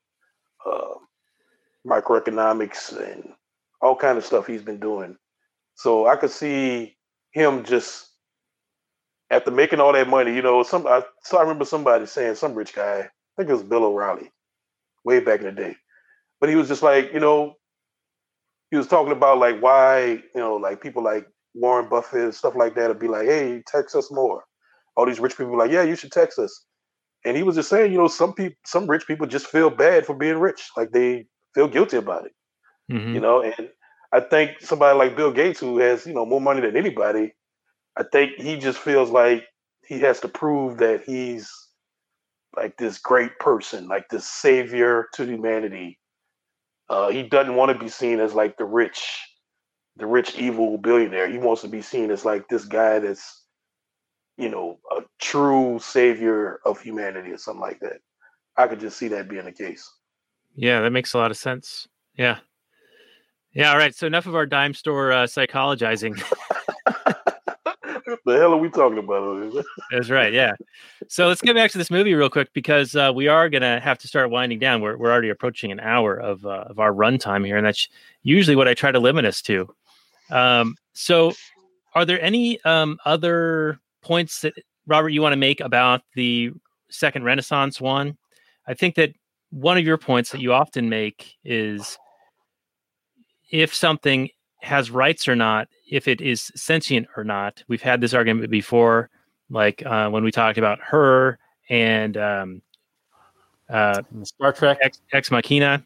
microeconomics, and all kind of stuff he's been doing. So I could see him just after making all that money. I remember somebody saying, some rich guy, I think it was Bill O'Reilly, way back in the day, but he was just like, he was talking about like why like people like Warren Buffett and stuff like that would be like, hey, text us more. All these rich people like, yeah, you should text us. And he was just saying, some rich people just feel bad for being rich. Like they feel guilty about it. Mm-hmm. And I think somebody like Bill Gates, who has, more money than anybody, I think he just feels like he has to prove that he's like this great person, like this savior to humanity. He doesn't want to be seen as like the rich evil billionaire. He wants to be seen as like this guy that's, a true savior of humanity or something like that. I could just see that being the case. Yeah, that makes a lot of sense. Yeah. All right. So enough of our dime store psychologizing. What the hell are we talking about? That's right. Yeah. So let's get back to this movie real quick, because we are going to have to start winding down. We're already approaching an hour of our runtime here, and that's usually what I try to limit us to. So are there any other points that, Robert, you want to make about the Second Renaissance one? I think that one of your points that you often make is if something has rights or not, if it is sentient or not. We've had this argument before, like when we talked about Her and Star Trek Ex Machina.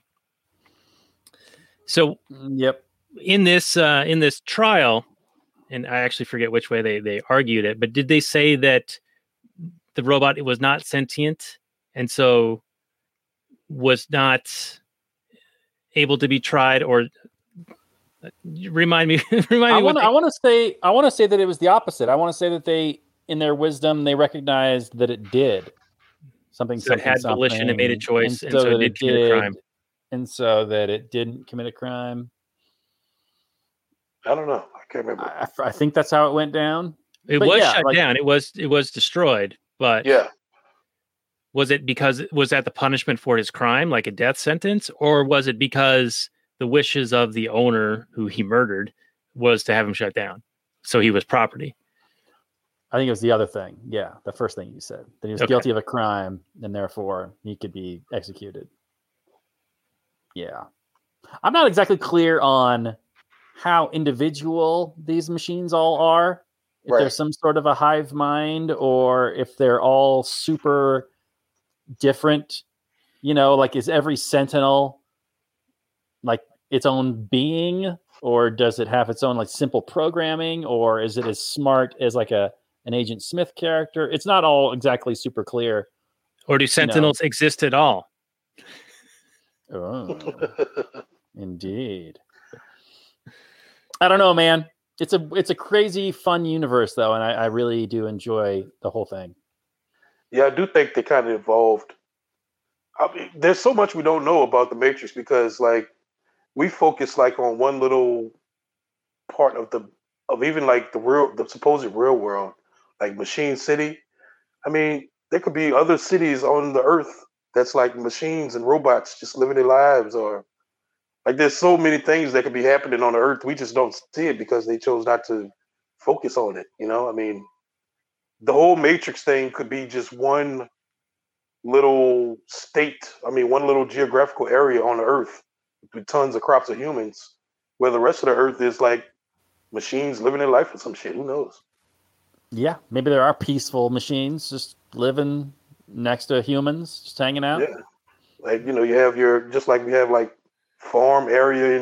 So, yep. In this trial, and I actually forget which way they argued it, but did they say that the robot was not sentient and so was not able to be tried, or Remind me. Remind I me. want to say that it was the opposite. I want to say that they, in their wisdom, they recognized that it did something. So it had volition and made a choice, and so it did commit a crime. And so that it didn't commit a crime. I don't know. I can't remember. I think that's how it went down. It But was yeah, shut like- down. It was destroyed. But Yeah. was it because was that the punishment for his crime, like a death sentence, or was it because the wishes of the owner who he murdered was to have him shut down, so he was property? I think it was the other thing. Yeah, the first thing you said, that he was Okay. guilty of a crime and therefore he could be executed. Yeah. I'm not exactly clear on how individual these machines all are. If Right. there's some sort of a hive mind or if they're all super different, like is every Sentinel like its own being, or does it have its own like simple programming, or is it as smart as like an Agent Smith character? It's not all exactly super clear. Or do Sentinels exist at all? Oh, indeed. I don't know, man. It's a crazy fun universe though, and I really do enjoy the whole thing. Yeah, I do think they kind of evolved. I mean, there's so much we don't know about the Matrix because, like, we focus like on one little part of even like the supposed real world, like Machine City. I mean, there could be other cities on the Earth that's like machines and robots just living their lives, or like there's so many things that could be happening on the Earth. We just don't see it because they chose not to focus on it. I mean, the whole Matrix thing could be just one little state. I mean, one little geographical area on the Earth with tons of crops of humans, where the rest of the Earth is like machines living their life or some shit. Who knows? Yeah, maybe there are peaceful machines just living next to humans, just hanging out. Yeah, like you have just like we have like farm area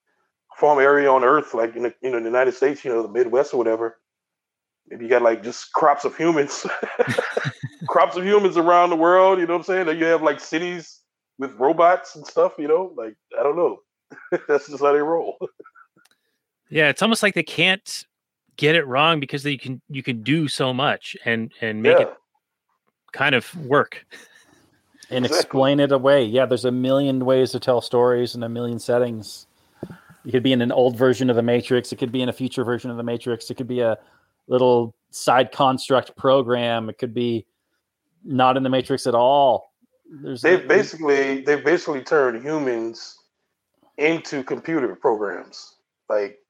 on Earth, like in the United States, the Midwest or whatever. Maybe you got like just crops of humans, crops of humans around the world. You know what I'm saying? Then you have like cities with robots and stuff. Like I don't know. That's just how they roll. Yeah, it's almost like they can't get it wrong because you can do so much and make it kind of work and Exactly. explain it away. Yeah, there's a million ways to tell stories and a million settings. It could be in an old version of the Matrix. It could be in a future version of the Matrix. It could be a little side construct program. It could be not in the Matrix at all. They've basically turned humans into computer programs. Like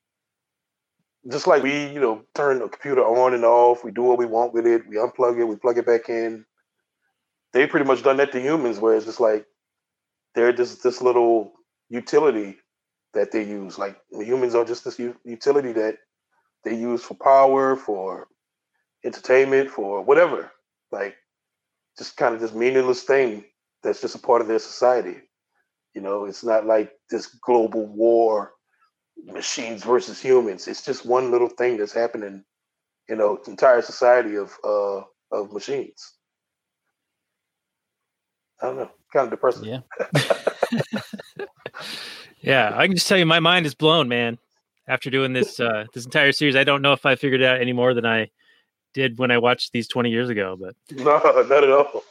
just like we, turn the computer on and off, we do what we want with it, we unplug it, we plug it back in. They pretty much done that to humans, where it's just like they're just this little utility that they use. Like humans are just this utility that they use for power, for entertainment, for whatever. Like just kind of this meaningless thing that's just a part of their society. It's not like this global war, machines versus humans. It's just one little thing that's happening, entire society of machines. I don't know, kind of depressing. Yeah. Yeah, I can just tell you my mind is blown, man. After doing this this entire series, I don't know if I figured it out any more than I did when I watched these 20 years ago. But No, not at all.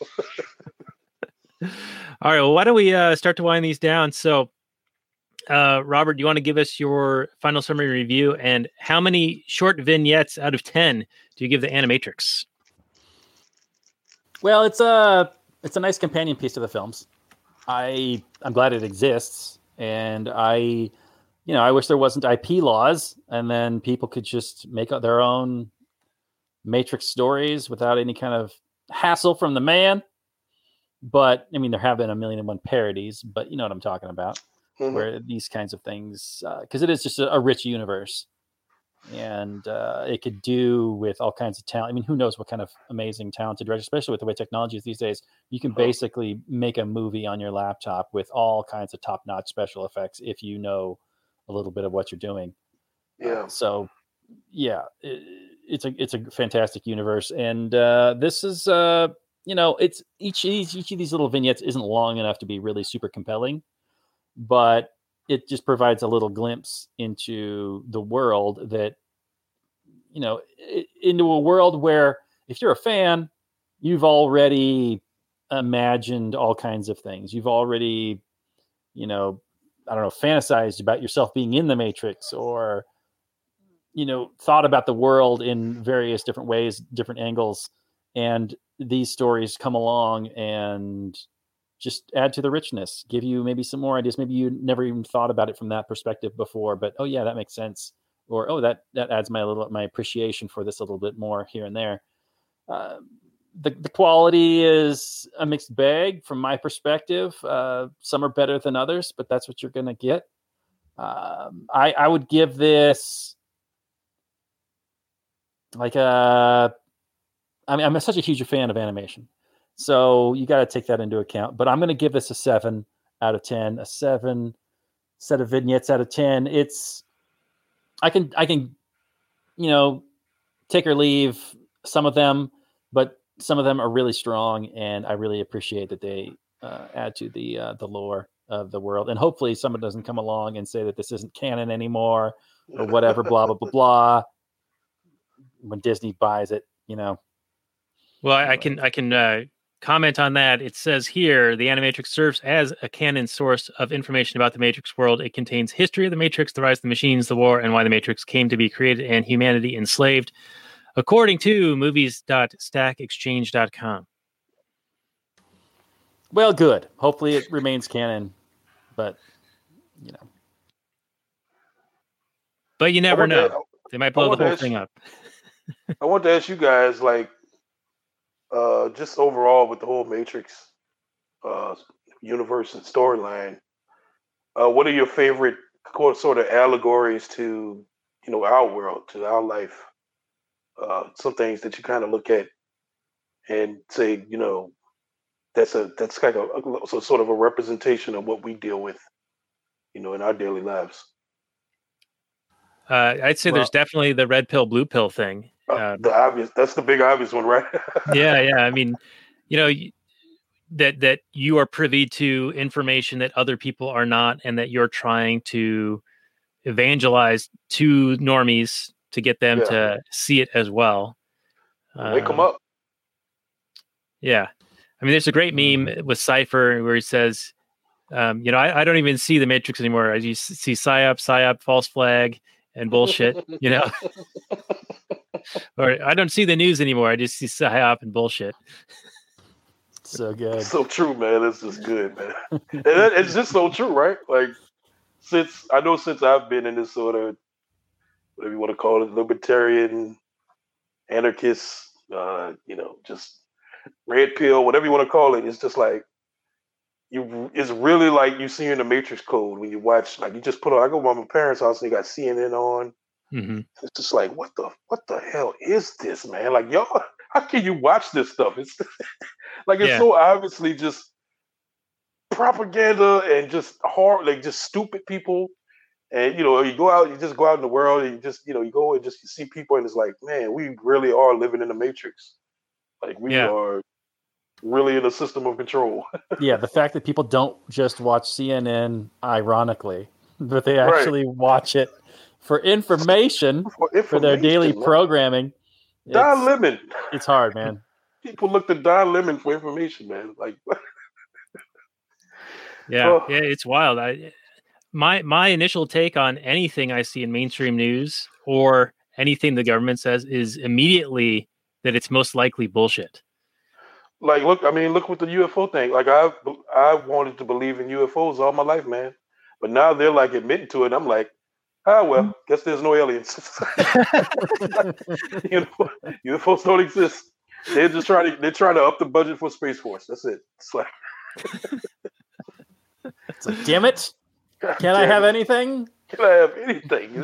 all right, well, why don't we start to wind these down? So, Robert, do you want to give us your final summary review, and how many short vignettes out of 10 do you give the Animatrix? Well, it's a nice companion piece to the films. I'm glad it exists, and I wish there wasn't IP laws, and then people could just make their own Matrix stories without any kind of hassle from the man. But I mean, there have been 1,000,001 parodies, but you know what I'm talking about, Mhm. where these kinds of things, because it is just a rich universe, and it could do with all kinds of talent. I mean, who knows what kind of amazing, talented directors, especially with the way technology is these days. You can basically make a movie on your laptop with all kinds of top-notch special effects if you know a little bit of what you're doing. Yeah. So, yeah, it's a fantastic universe, and this is it's each of these little vignettes isn't long enough to be really super compelling, but it just provides a little glimpse into the world that, into a world where if you're a fan, you've already imagined all kinds of things. You've already, fantasized about yourself being in the Matrix, or, thought about the world in various different ways, different angles. And these stories come along and just add to the richness, give you maybe some more ideas. Maybe you never even thought about it from that perspective before, but, oh yeah, that makes sense. Or, oh, that adds my appreciation for this a little bit more here and there. The quality is a mixed bag from my perspective. Some are better than others, but that's what you're going to get. I would give this I'm such a huge fan of animation, so you got to take that into account. But I'm going to give this a 7 out of 10, a 7 set of vignettes out of 10. I can take or leave some of them, but some of them are really strong, and I really appreciate that they add to the lore of the world. And hopefully someone doesn't come along and say that this isn't canon anymore or whatever, blah, blah, blah, blah, when Disney buys it, Well, I can comment on that. It says here, the Animatrix serves as a canon source of information about the Matrix world. It contains history of the Matrix, the rise of the machines, the war, and why the Matrix came to be created and humanity enslaved, according to movies.stackexchange.com. Well, good. Hopefully it remains canon, but, But you never know. They might blow the whole thing up. I want to ask you guys, just overall with the whole Matrix universe and storyline, what are your favorite sort of allegories to, our world, to our life? Some things that you kind of look at and say, that's kind of a sort of a representation of what we deal with, in our daily lives. I'd say there's definitely the red pill, blue pill thing. That's the big obvious one, right? Yeah. I mean, that you are privy to information that other people are not, and that you're trying to evangelize to normies to get them to see it as well. Wake them up. Yeah. I mean, there's a great meme with Cypher where he says, I don't even see the Matrix anymore. I just see psyop, false flag, and bullshit, or I don't see the news anymore. I just see psyop and bullshit. So good. So true, man. It's just good, man. And it's just so true, right? Since I've been in this sort of, whatever you want to call it, libertarian, anarchist, just red pill, whatever you want to call it, it's just it's really like you see in the Matrix Code when you watch, you just put on, I go by my parents' house and they got CNN on. Mm-hmm. It's just what the hell is this, man? Y'all, how can you watch this stuff? It's it's so obviously just propaganda and just hard, just stupid people. And, you just go out in the world and you just, you go and just see people and it's man, we really are living in the Matrix. We are really in a system of control. Yeah, the fact that people don't just watch CNN, ironically, but they actually watch it for information, for their daily programming. Don Lemon. It's hard, man. People look to Don Lemon for information, man. Yeah, it's wild. My initial take on anything I see in mainstream news or anything the government says is immediately that it's most likely bullshit. Look with the UFO thing. I wanted to believe in UFOs all my life, man. But now they're admitting to it. I'm guess there's no aliens. UFOs don't exist. They're trying to up the budget for Space Force. That's it. It's damn it. Can I have anything? Can I have anything?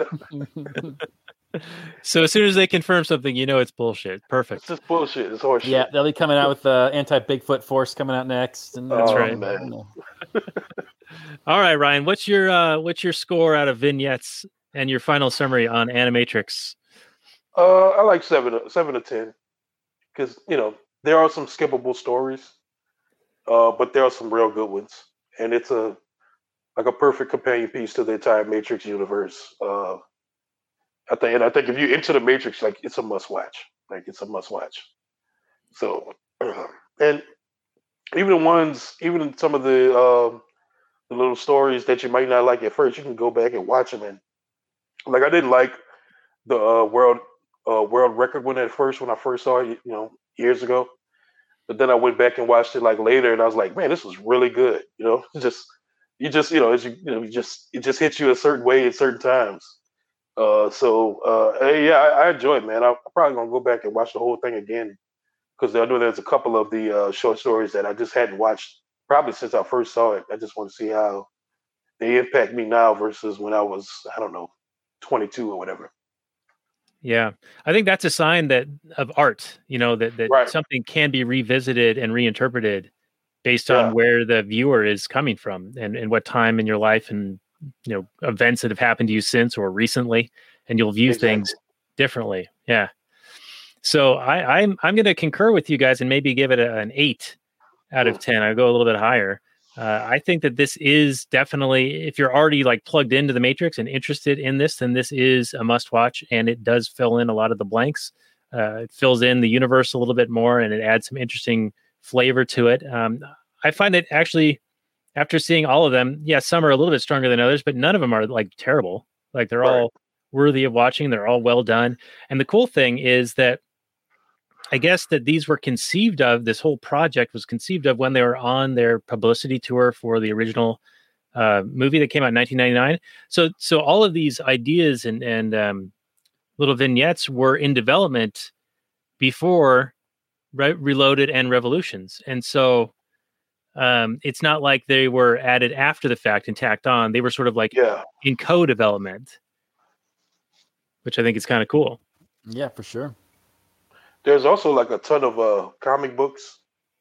So as soon as they confirm something, it's bullshit. Perfect. It's just bullshit. It's horseshit. Yeah, they'll be coming out with the anti-Bigfoot force coming out next. And that's right, man. All right, Ryan. What's your score out of vignettes and your final summary on Animatrix? I like 7 to 10 because there are some skippable stories, but there are some real good ones, and it's a a perfect companion piece to the entire Matrix universe. I think if you're into the Matrix, like it's a must watch. Like it's a must watch. So, and even some of the little stories that you might not like at first, you can go back and watch them. And like I didn't like the world record one at first when I first saw it, years ago. But then I went back and watched it like later, and I was like, man, this was really good. It just hits you a certain way at certain times. I enjoy it, man. I'm probably gonna go back and watch the whole thing again because I know there's a couple of the short stories that I just hadn't watched probably since I first saw it. I just want to see how they impact me now versus when I was, I don't know, 22 or whatever. Yeah, I think that's a sign of art, that Right. something can be revisited and reinterpreted based on Yeah. where the viewer is coming from and what time in your life and events that have happened to you since or recently, and you'll view things differently. Yeah. So I'm going to concur with you guys and maybe give it an 8 out of 10. I'll go a little bit higher. I think that this is definitely, if you're already like plugged into the Matrix and interested in this, then this is a must watch, and it does fill in a lot of the blanks. It fills in the universe a little bit more, and it adds some interesting flavor to it. I find it actually, after seeing all of them, some are a little bit stronger than others, but none of them are like terrible. Like they're all worthy of watching. They're all well done. And the cool thing is that I guess that these were conceived of, this whole project was conceived of when they were on their publicity tour for the original movie that came out in 1999. So all of these ideas and little vignettes were in development before Reloaded and Revolutions. And so it's not like they were added after the fact and tacked on. They were sort of like in co-development, which I think is kind of cool. Yeah, for sure. There's also like a ton of comic books,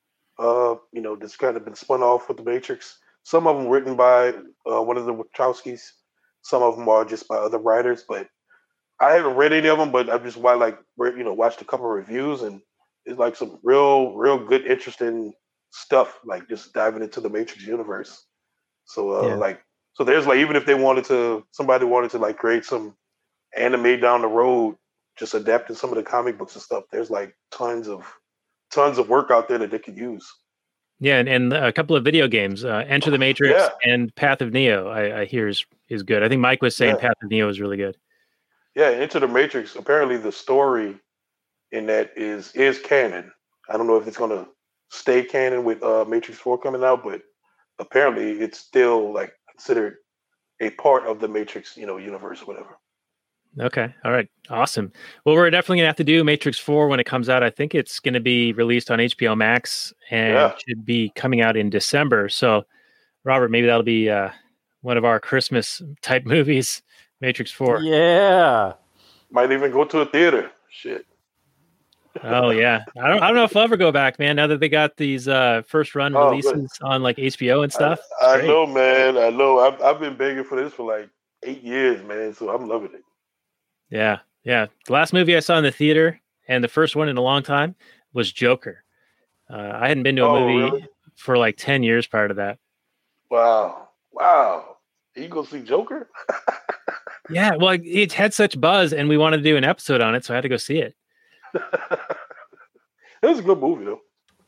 that's kind of been spun off with the Matrix. Some of them written by one of the Wachowskis. Some of them are just by other writers. But I haven't read any of them. But I've just watched a couple of reviews, and it's like some real good, interesting stuff. Like just diving into the Matrix universe. So so there's like, even if somebody wanted to like create some anime down the road, just adapting some of the comic books and stuff, there's like tons of work out there that they could use. Yeah, and a couple of video games, Enter the Matrix and Path of Neo, I hear is good. I think Mike was saying Path of Neo is really good. Yeah, Enter the Matrix, apparently the story in that is canon. I don't know if it's going to stay canon with Matrix 4 coming out, but apparently it's still like considered a part of the Matrix, universe, whatever. Okay. All right. Awesome. Well, we're definitely going to have to do Matrix 4 when it comes out. I think it's going to be released on HBO Max and should be coming out in December. So, Robert, maybe that'll be one of our Christmas type movies, Matrix 4. Yeah. Might even go to a theater. Shit. Oh, yeah. I don't know if I'll ever go back, man, now that they got these first run releases on like HBO and stuff. I know, man. I know. I've been begging for this for like 8 years, man. So I'm loving it. Yeah. The last movie I saw in the theater, and the first one in a long time, was Joker. I hadn't been to a movie for like 10 years prior to that. Wow. You go see Joker? Yeah, well, it had such buzz, and we wanted to do an episode on it, so I had to go see it. It was a good movie, though.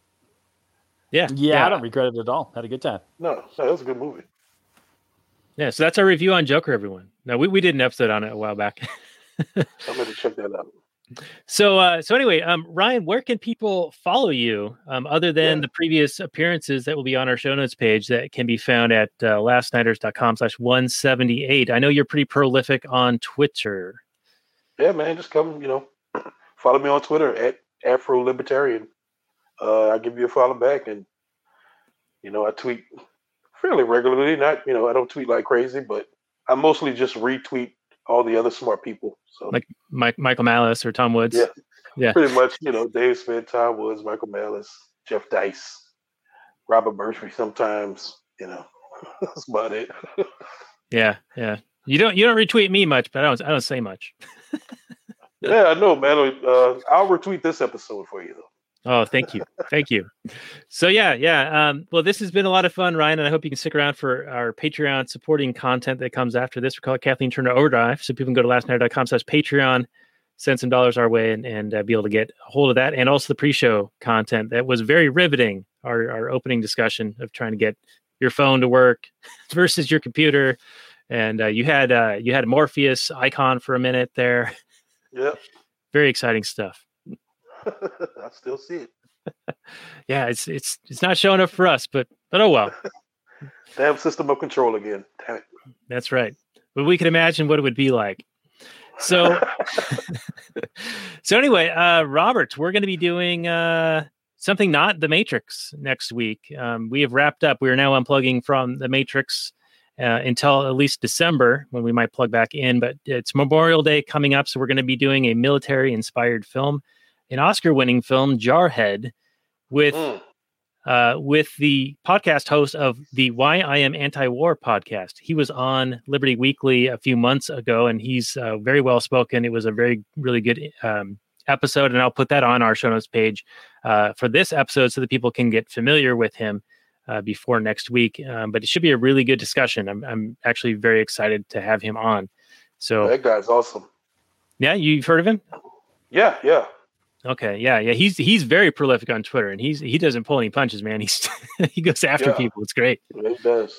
Yeah, I don't regret it at all. Had a good time. No, it was a good movie. Yeah, so that's our review on Joker, everyone. No, we did an episode on it a while back. I'm going to check that out. So anyway, Ryan, where can people follow you other than the previous appearances that will be on our show notes page that can be found at lastnighters.com/178? I know you're pretty prolific on Twitter. Yeah, man, just come, follow me on Twitter at AfroLibertarian. I'll give you a follow back, and, I tweet fairly regularly. Not, I don't tweet like crazy, but I mostly just retweet all the other smart people. So like Michael Malice or Tom Woods. Yeah. Pretty much, Dave Smith, Tom Woods, Michael Malice, Jeff Dice, Robert Murphy sometimes, that's about it. Yeah. You don't retweet me much, but I don't say much. Yeah, I know, man. I'll retweet this episode for you though. Oh, thank you. Thank you. So yeah. Well, this has been a lot of fun, Ryan, and I hope you can stick around for our Patreon supporting content that comes after this. We call it Kathleen Turner Overdrive. So people can go to lastnight.com/Patreon, send some dollars our way and be able to get a hold of that. And also the pre-show content that was very riveting. Our opening discussion of trying to get your phone to work versus your computer. And you had a Morpheus icon for a minute there. Yep. Very exciting stuff. I still see it. Yeah, it's not showing up for us, but oh well. Damn system of control again. Damn it. That's right. But we can imagine what it would be like. So, so anyway, Robert, we're going to be doing something not The Matrix next week. We have wrapped up. We are now unplugging from The Matrix until at least December, when we might plug back in. But it's Memorial Day coming up, so we're going to be doing a military-inspired film, an Oscar-winning film, Jarhead, with the podcast host of the Why I Am Anti-War podcast. He was on Liberty Weekly a few months ago, and he's very well-spoken. It was a really good episode, and I'll put that on our show notes page for this episode so that people can get familiar with him before next week. But it should be a really good discussion. I'm actually very excited to have him on. So That guy's awesome. yeah, you've heard of him? Yeah. Okay, yeah. He's very prolific on Twitter, and he doesn't pull any punches, man. He goes after people. It's great. He does.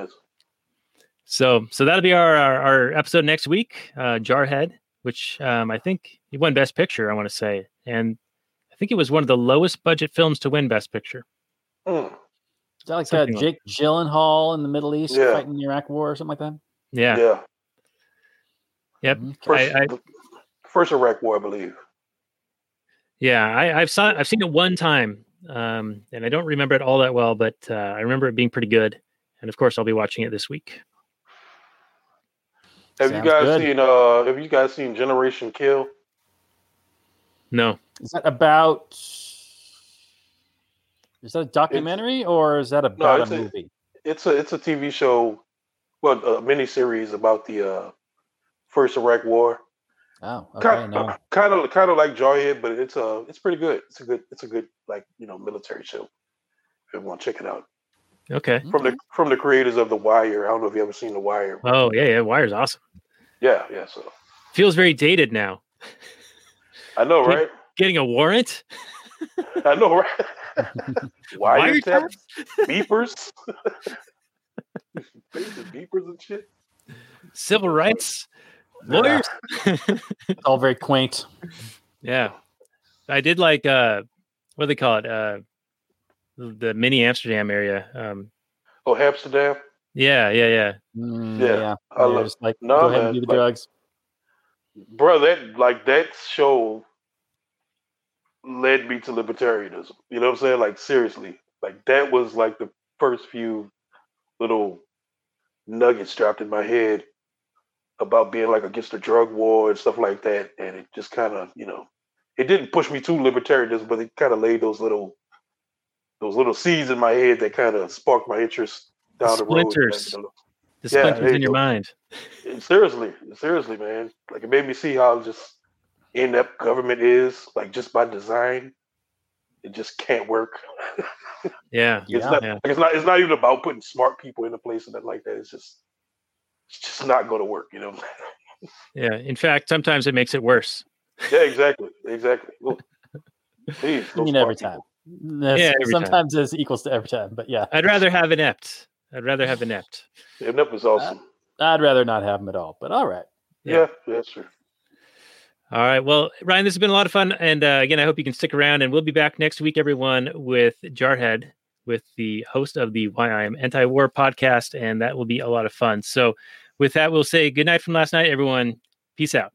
So that'll be our episode next week, Jarhead, which I think he won Best Picture, I want to say, and I think it was one of the lowest budget films to win Best Picture. Mm. Is that like Something Jake Gyllenhaal in the Middle East fighting the Iraq War or something like that? Yeah. Yep. First Iraq War, I believe. Yeah, I've seen it one time, and I don't remember it all that well, but I remember it being pretty good. And of course, I'll be watching it this week. Have you guys seen Generation Kill? No. Is that a documentary or is that about a movie? It's a TV show, well, a miniseries about the First Iraq War. Oh, okay. Kind of like Jarhead, but it's pretty good. It's a good like military show. If you want to check it out. Okay. From the creators of The Wire. I don't know if you ever seen The Wire. Oh yeah, Wire's awesome. Yeah. So feels very dated now. I know, right? Getting a warrant. I know, right? Wiretaps, beepers, beepers and shit. Civil rights lawyers. It's all very quaint. Yeah, I did like what do they call it? The mini Amsterdam area. Amsterdam. Yeah. Yeah. I love just like go ahead and do the drugs. Bro, that show led me to libertarianism. You know what I'm saying? Like seriously. Like that was like the first few little nuggets dropped in my head about being like against the drug war and stuff like that. And it just kind of, it didn't push me to libertarianism, but it kind of laid those little seeds in my head that kind of sparked my interest down the road. The splinters in your mind. Seriously, man. Like it made me see how just inept government is, like just by design. It just can't work. Yeah. It's not even about putting smart people in a place and that like that. It's just not going to work, Yeah. In fact, sometimes it makes it worse. Yeah, exactly. Well, please. I mean, every time. Sometimes it's equals to every time, but yeah. I'd rather have inept. Inept was awesome. I'd rather not have them at all, but all right. Yeah, that's true. All right. Well, Ryan, this has been a lot of fun. And again, I hope you can stick around. And we'll be back next week, everyone, with Jarhead, with the host of the Why I Am Anti-War podcast. And that will be a lot of fun. So with that, we'll say good night from last night, everyone. Peace out.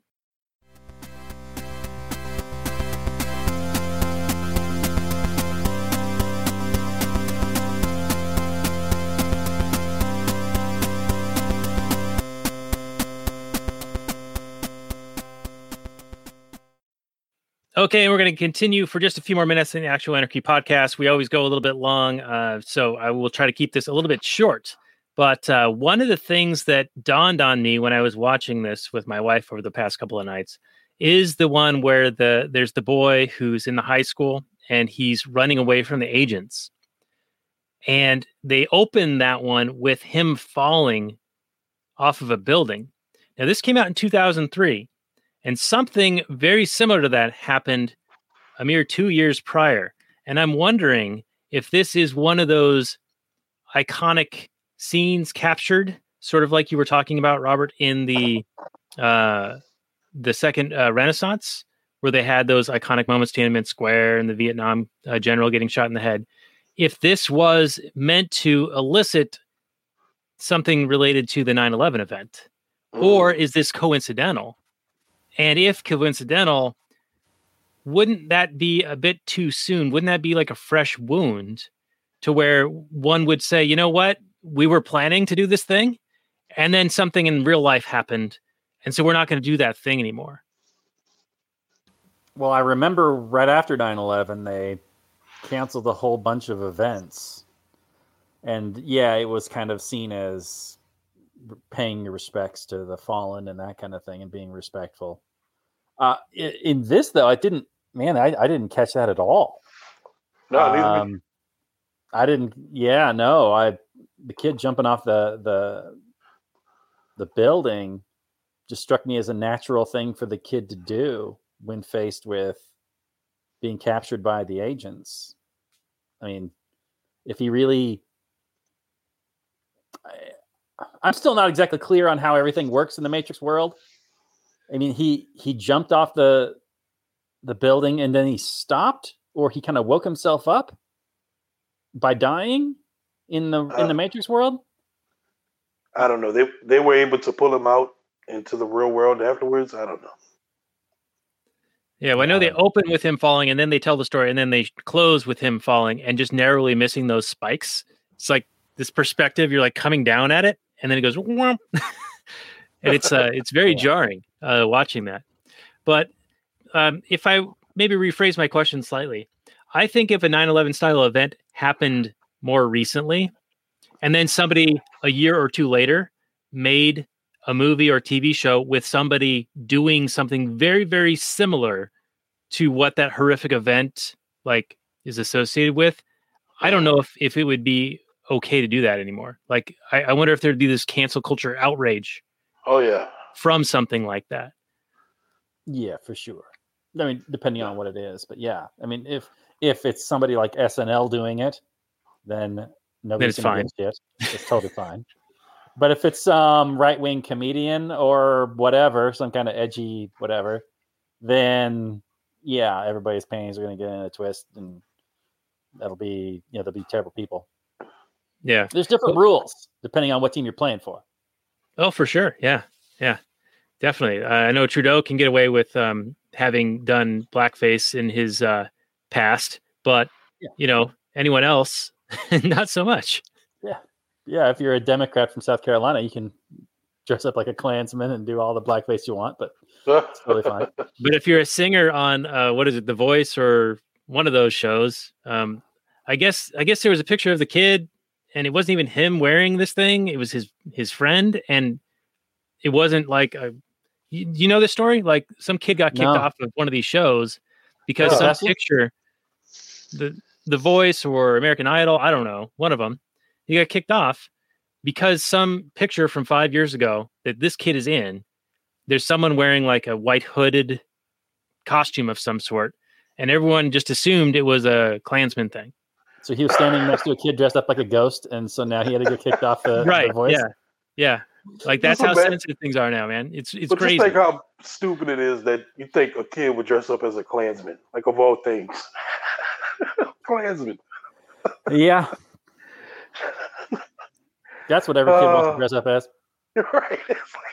Okay, and we're going to continue for just a few more minutes in the Actual Anarchy podcast. We always go a little bit long, so I will try to keep this a little bit short. But one of the things that dawned on me when I was watching this with my wife over the past couple of nights is the one where there's the boy who's in the high school and he's running away from the agents. And they open that one with him falling off of a building. Now, this came out in 2003, and something very similar to that happened a mere 2 years prior. And I'm wondering if this is one of those iconic scenes captured, sort of like you were talking about, Robert, in the second Renaissance, where they had those iconic moments, Tiananmen Square and the Vietnam general getting shot in the head. If this was meant to elicit something related to the 9/11 event, or is this coincidental? And if coincidental, wouldn't that be a bit too soon? Wouldn't that be like a fresh wound to where one would say, you know what, we were planning to do this thing, and then something in real life happened, and so we're not going to do that thing anymore? Well, I remember right after 9/11, they canceled a whole bunch of events. And yeah, it was kind of seen as paying your respects to the fallen and that kind of thing and being respectful. In this, though, I didn't catch that at all. No, neither me. I didn't. Yeah, no. The kid jumping off the building just struck me as a natural thing for the kid to do when faced with being captured by the agents. I mean, if he really, I'm still not exactly clear on how everything works in the Matrix world. I mean, he jumped off the building and then he stopped, or he kind of woke himself up by dying in the Matrix world. I don't know. They were able to pull him out into the real world afterwards. I don't know. Yeah, well, I know they open with him falling, and then they tell the story, and then they close with him falling and just narrowly missing those spikes. It's like this perspective, you're like coming down at it, and then it goes, whomp. And it's very jarring watching that. But if I maybe rephrase my question slightly, I think if a 9/11 style event happened more recently, and then somebody a year or two later made a movie or TV show with somebody doing something very, very similar to what that horrific event like is associated with, I don't know if it would be okay to do that anymore. Like, I wonder if there'd be this cancel culture outrage. Oh yeah, from something like that. Yeah, for sure. I mean, depending on what it is, but yeah, I mean, if it's somebody like SNL doing it, then nobody's going to give a shit. It's totally fine. But if it's some right-wing comedian or whatever, some kind of edgy whatever, then yeah, everybody's panties are going to get in a twist, and they'll be terrible people. Yeah, there's different rules depending on what team you're playing for. Oh, for sure. Yeah, definitely. I know Trudeau can get away with having done blackface in his past, but anyone else, not so much. Yeah, if you're a Democrat from South Carolina, you can dress up like a Klansman and do all the blackface you want, but it's totally fine. But if you're a singer on what is it, The Voice or one of those shows, I guess there was a picture of the kid, and it wasn't even him wearing this thing; it was his friend, and it wasn't like you know this story? Like some kid got kicked off of one of these shows because some picture, the Voice or American Idol, I don't know, one of them. He got kicked off because some picture from 5 years ago that this kid is in, there's someone wearing like a white hooded costume of some sort, and everyone just assumed it was a Klansman thing. So he was standing next to a kid dressed up like a ghost, and so now he had to get kicked off the Voice? Yeah. Like that's how sensitive things are now, man. It's but crazy. Just think how stupid it is that you think a kid would dress up as a Klansman, like of all things. Klansman. Yeah. That's what every kid wants to dress up as. Right.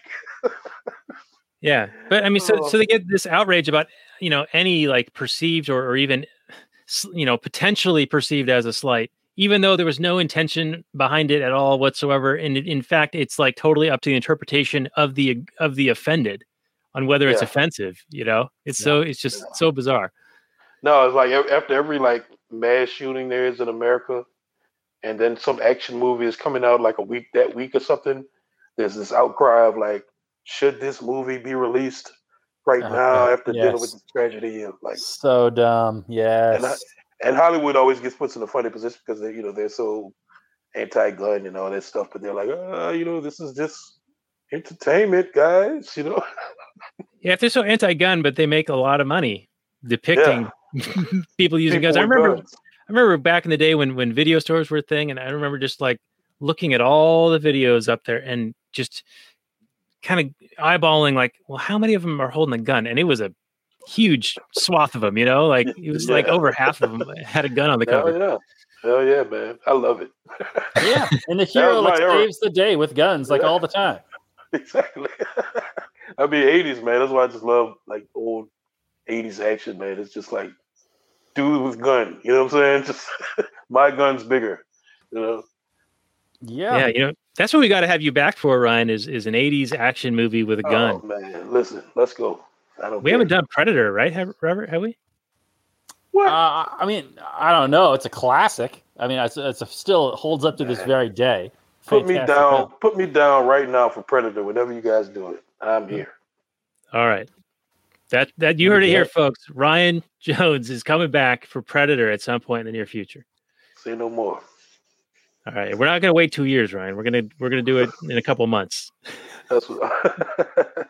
Yeah. But I mean, so they get this outrage about, any like perceived or even, potentially perceived as a slight, even though there was no intention behind it at all whatsoever. And in fact, it's like totally up to the interpretation of the offended on whether it's offensive, it's just so bizarre. No, it's like after every like mass shooting there is in America, and then some action movie is coming out like that week or something, there's this outcry of like, should this movie be released right now after dealing with this tragedy? And like, so dumb. Yes. And Hollywood always gets put in a funny position because they're so anti-gun and all that stuff, but they're like, this is just entertainment, guys. Yeah, if they're so anti-gun, but they make a lot of money depicting people using guns. I remember back in the day when video stores were a thing, and I remember just like looking at all the videos up there and just kind of eyeballing like, well, how many of them are holding a gun? And it was a huge swath of them, like it was like over half of them had a gun on the cover. Hell yeah, man. I love it. Yeah. And the hero saves the day with guns like all the time. Exactly. I mean, 80s, man. That's why I just love like old 80s action, man. It's just like dude with gun. You know what I'm saying? Just my gun's bigger. Yeah. Yeah. That's what we got to have you back for, Ryan. Is an 80s action movie with a gun. Oh man, listen, let's go. We haven't done Predator, right, Robert? Have we? What? I mean, I don't know. It's a classic. I mean, it still holds up to this very day. Put me down right now for Predator. Whenever you guys do it, I'm here. All right. That you heard it here, folks. Ryan Jones is coming back for Predator at some point in the near future. Say no more. All right. We're not going to wait 2 years, Ryan. We're gonna do it in a couple months. That's what.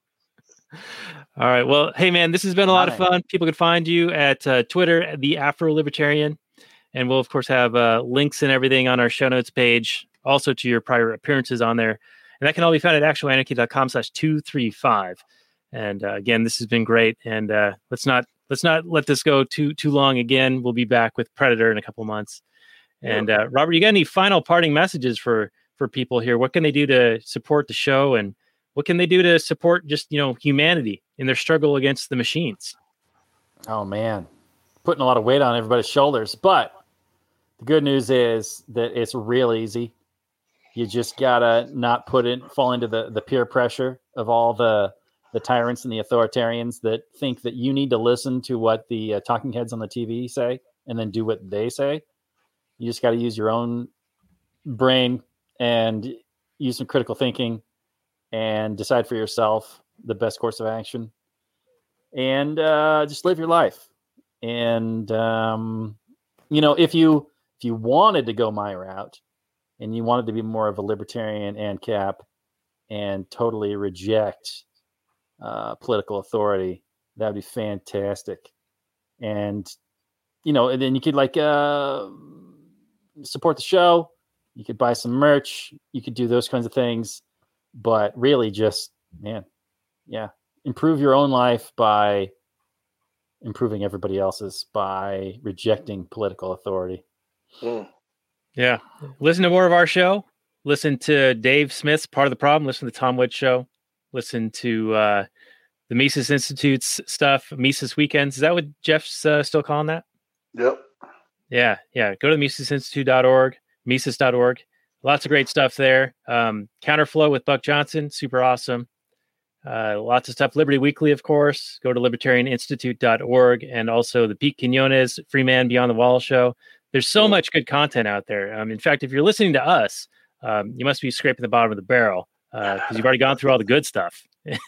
All right. Well, hey, man, this has been a lot of fun. People can find you at Twitter, The Afro Libertarian. And we'll, of course, have links and everything on our show notes page, also to your prior appearances on there. And that can all be found at actualanarchy.com/235. And again, this has been great. And let's not let this go too long again. We'll be back with Predator in a couple months. And Robert, you got any final parting messages for people here? What can they do to support the show, and what can they do to support just humanity in their struggle against the machines? Oh man, putting a lot of weight on everybody's shoulders. But the good news is that it's real easy. You just gotta not fall into the peer pressure of all the tyrants and the authoritarians that think that you need to listen to what the talking heads on the TV say and then do what they say. You just got to use your own brain and use some critical thinking and decide for yourself the best course of action, and just live your life. And if you wanted to go my route and you wanted to be more of a libertarian and cap and totally reject political authority, that would be fantastic. And and then you could support the show. You could buy some merch. You could do those kinds of things. But really just, improve your own life by improving everybody else's, by rejecting political authority. Yeah. Listen to more of our show. Listen to Dave Smith's Part of the Problem. Listen to the Tom Wood Show. Listen to the Mises Institute's stuff, Mises Weekends. Is that what Jeff's still calling that? Yep. Yeah. Go to MisesInstitute.org, Mises.org. Lots of great stuff there. Counterflow with Buck Johnson, super awesome. Lots of stuff. Liberty Weekly, of course. Go to libertarianinstitute.org, and also the Pete Quinones Free Man Beyond the Wall show. There's so much good content out there. In fact, if you're listening to us, you must be scraping the bottom of the barrel because you've already gone through all the good stuff.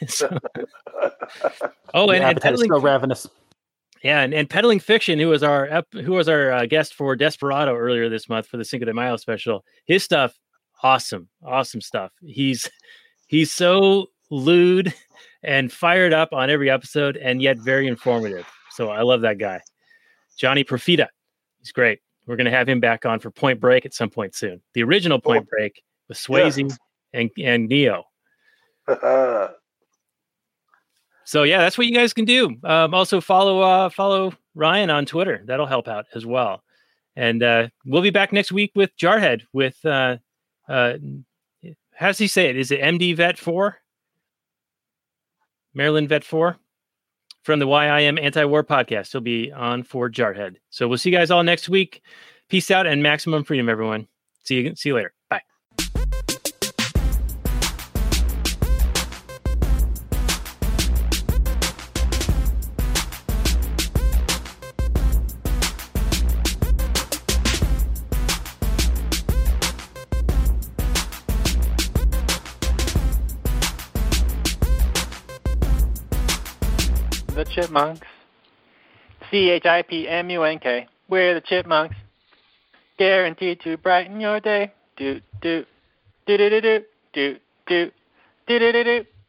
And peddling, so ravenous. Yeah, and Peddling Fiction, who was our guest for Desperado earlier this month for the Cinco de Mayo special. His stuff, awesome stuff. He's so lewd and fired up on every episode, and yet very informative. So I love that guy, Johnny Profita. He's great. We're going to have him back on for Point Break at some point soon. The original Point Break with Swayze and Neo. So yeah, that's what you guys can do. Also follow Ryan on Twitter. That'll help out as well. And we'll be back next week with Jarhead with how does he say it? Is it MD Vet 4? Maryland Vet 4 from the YIM Anti-War Podcast. He'll be on for Jarhead. So we'll see you guys all next week. Peace out and maximum freedom, everyone. See you later. Bye. The Chipmunks. CHIPMUNK. we're the Chipmunks, guaranteed to brighten your day. Do do do do do do do do do do do.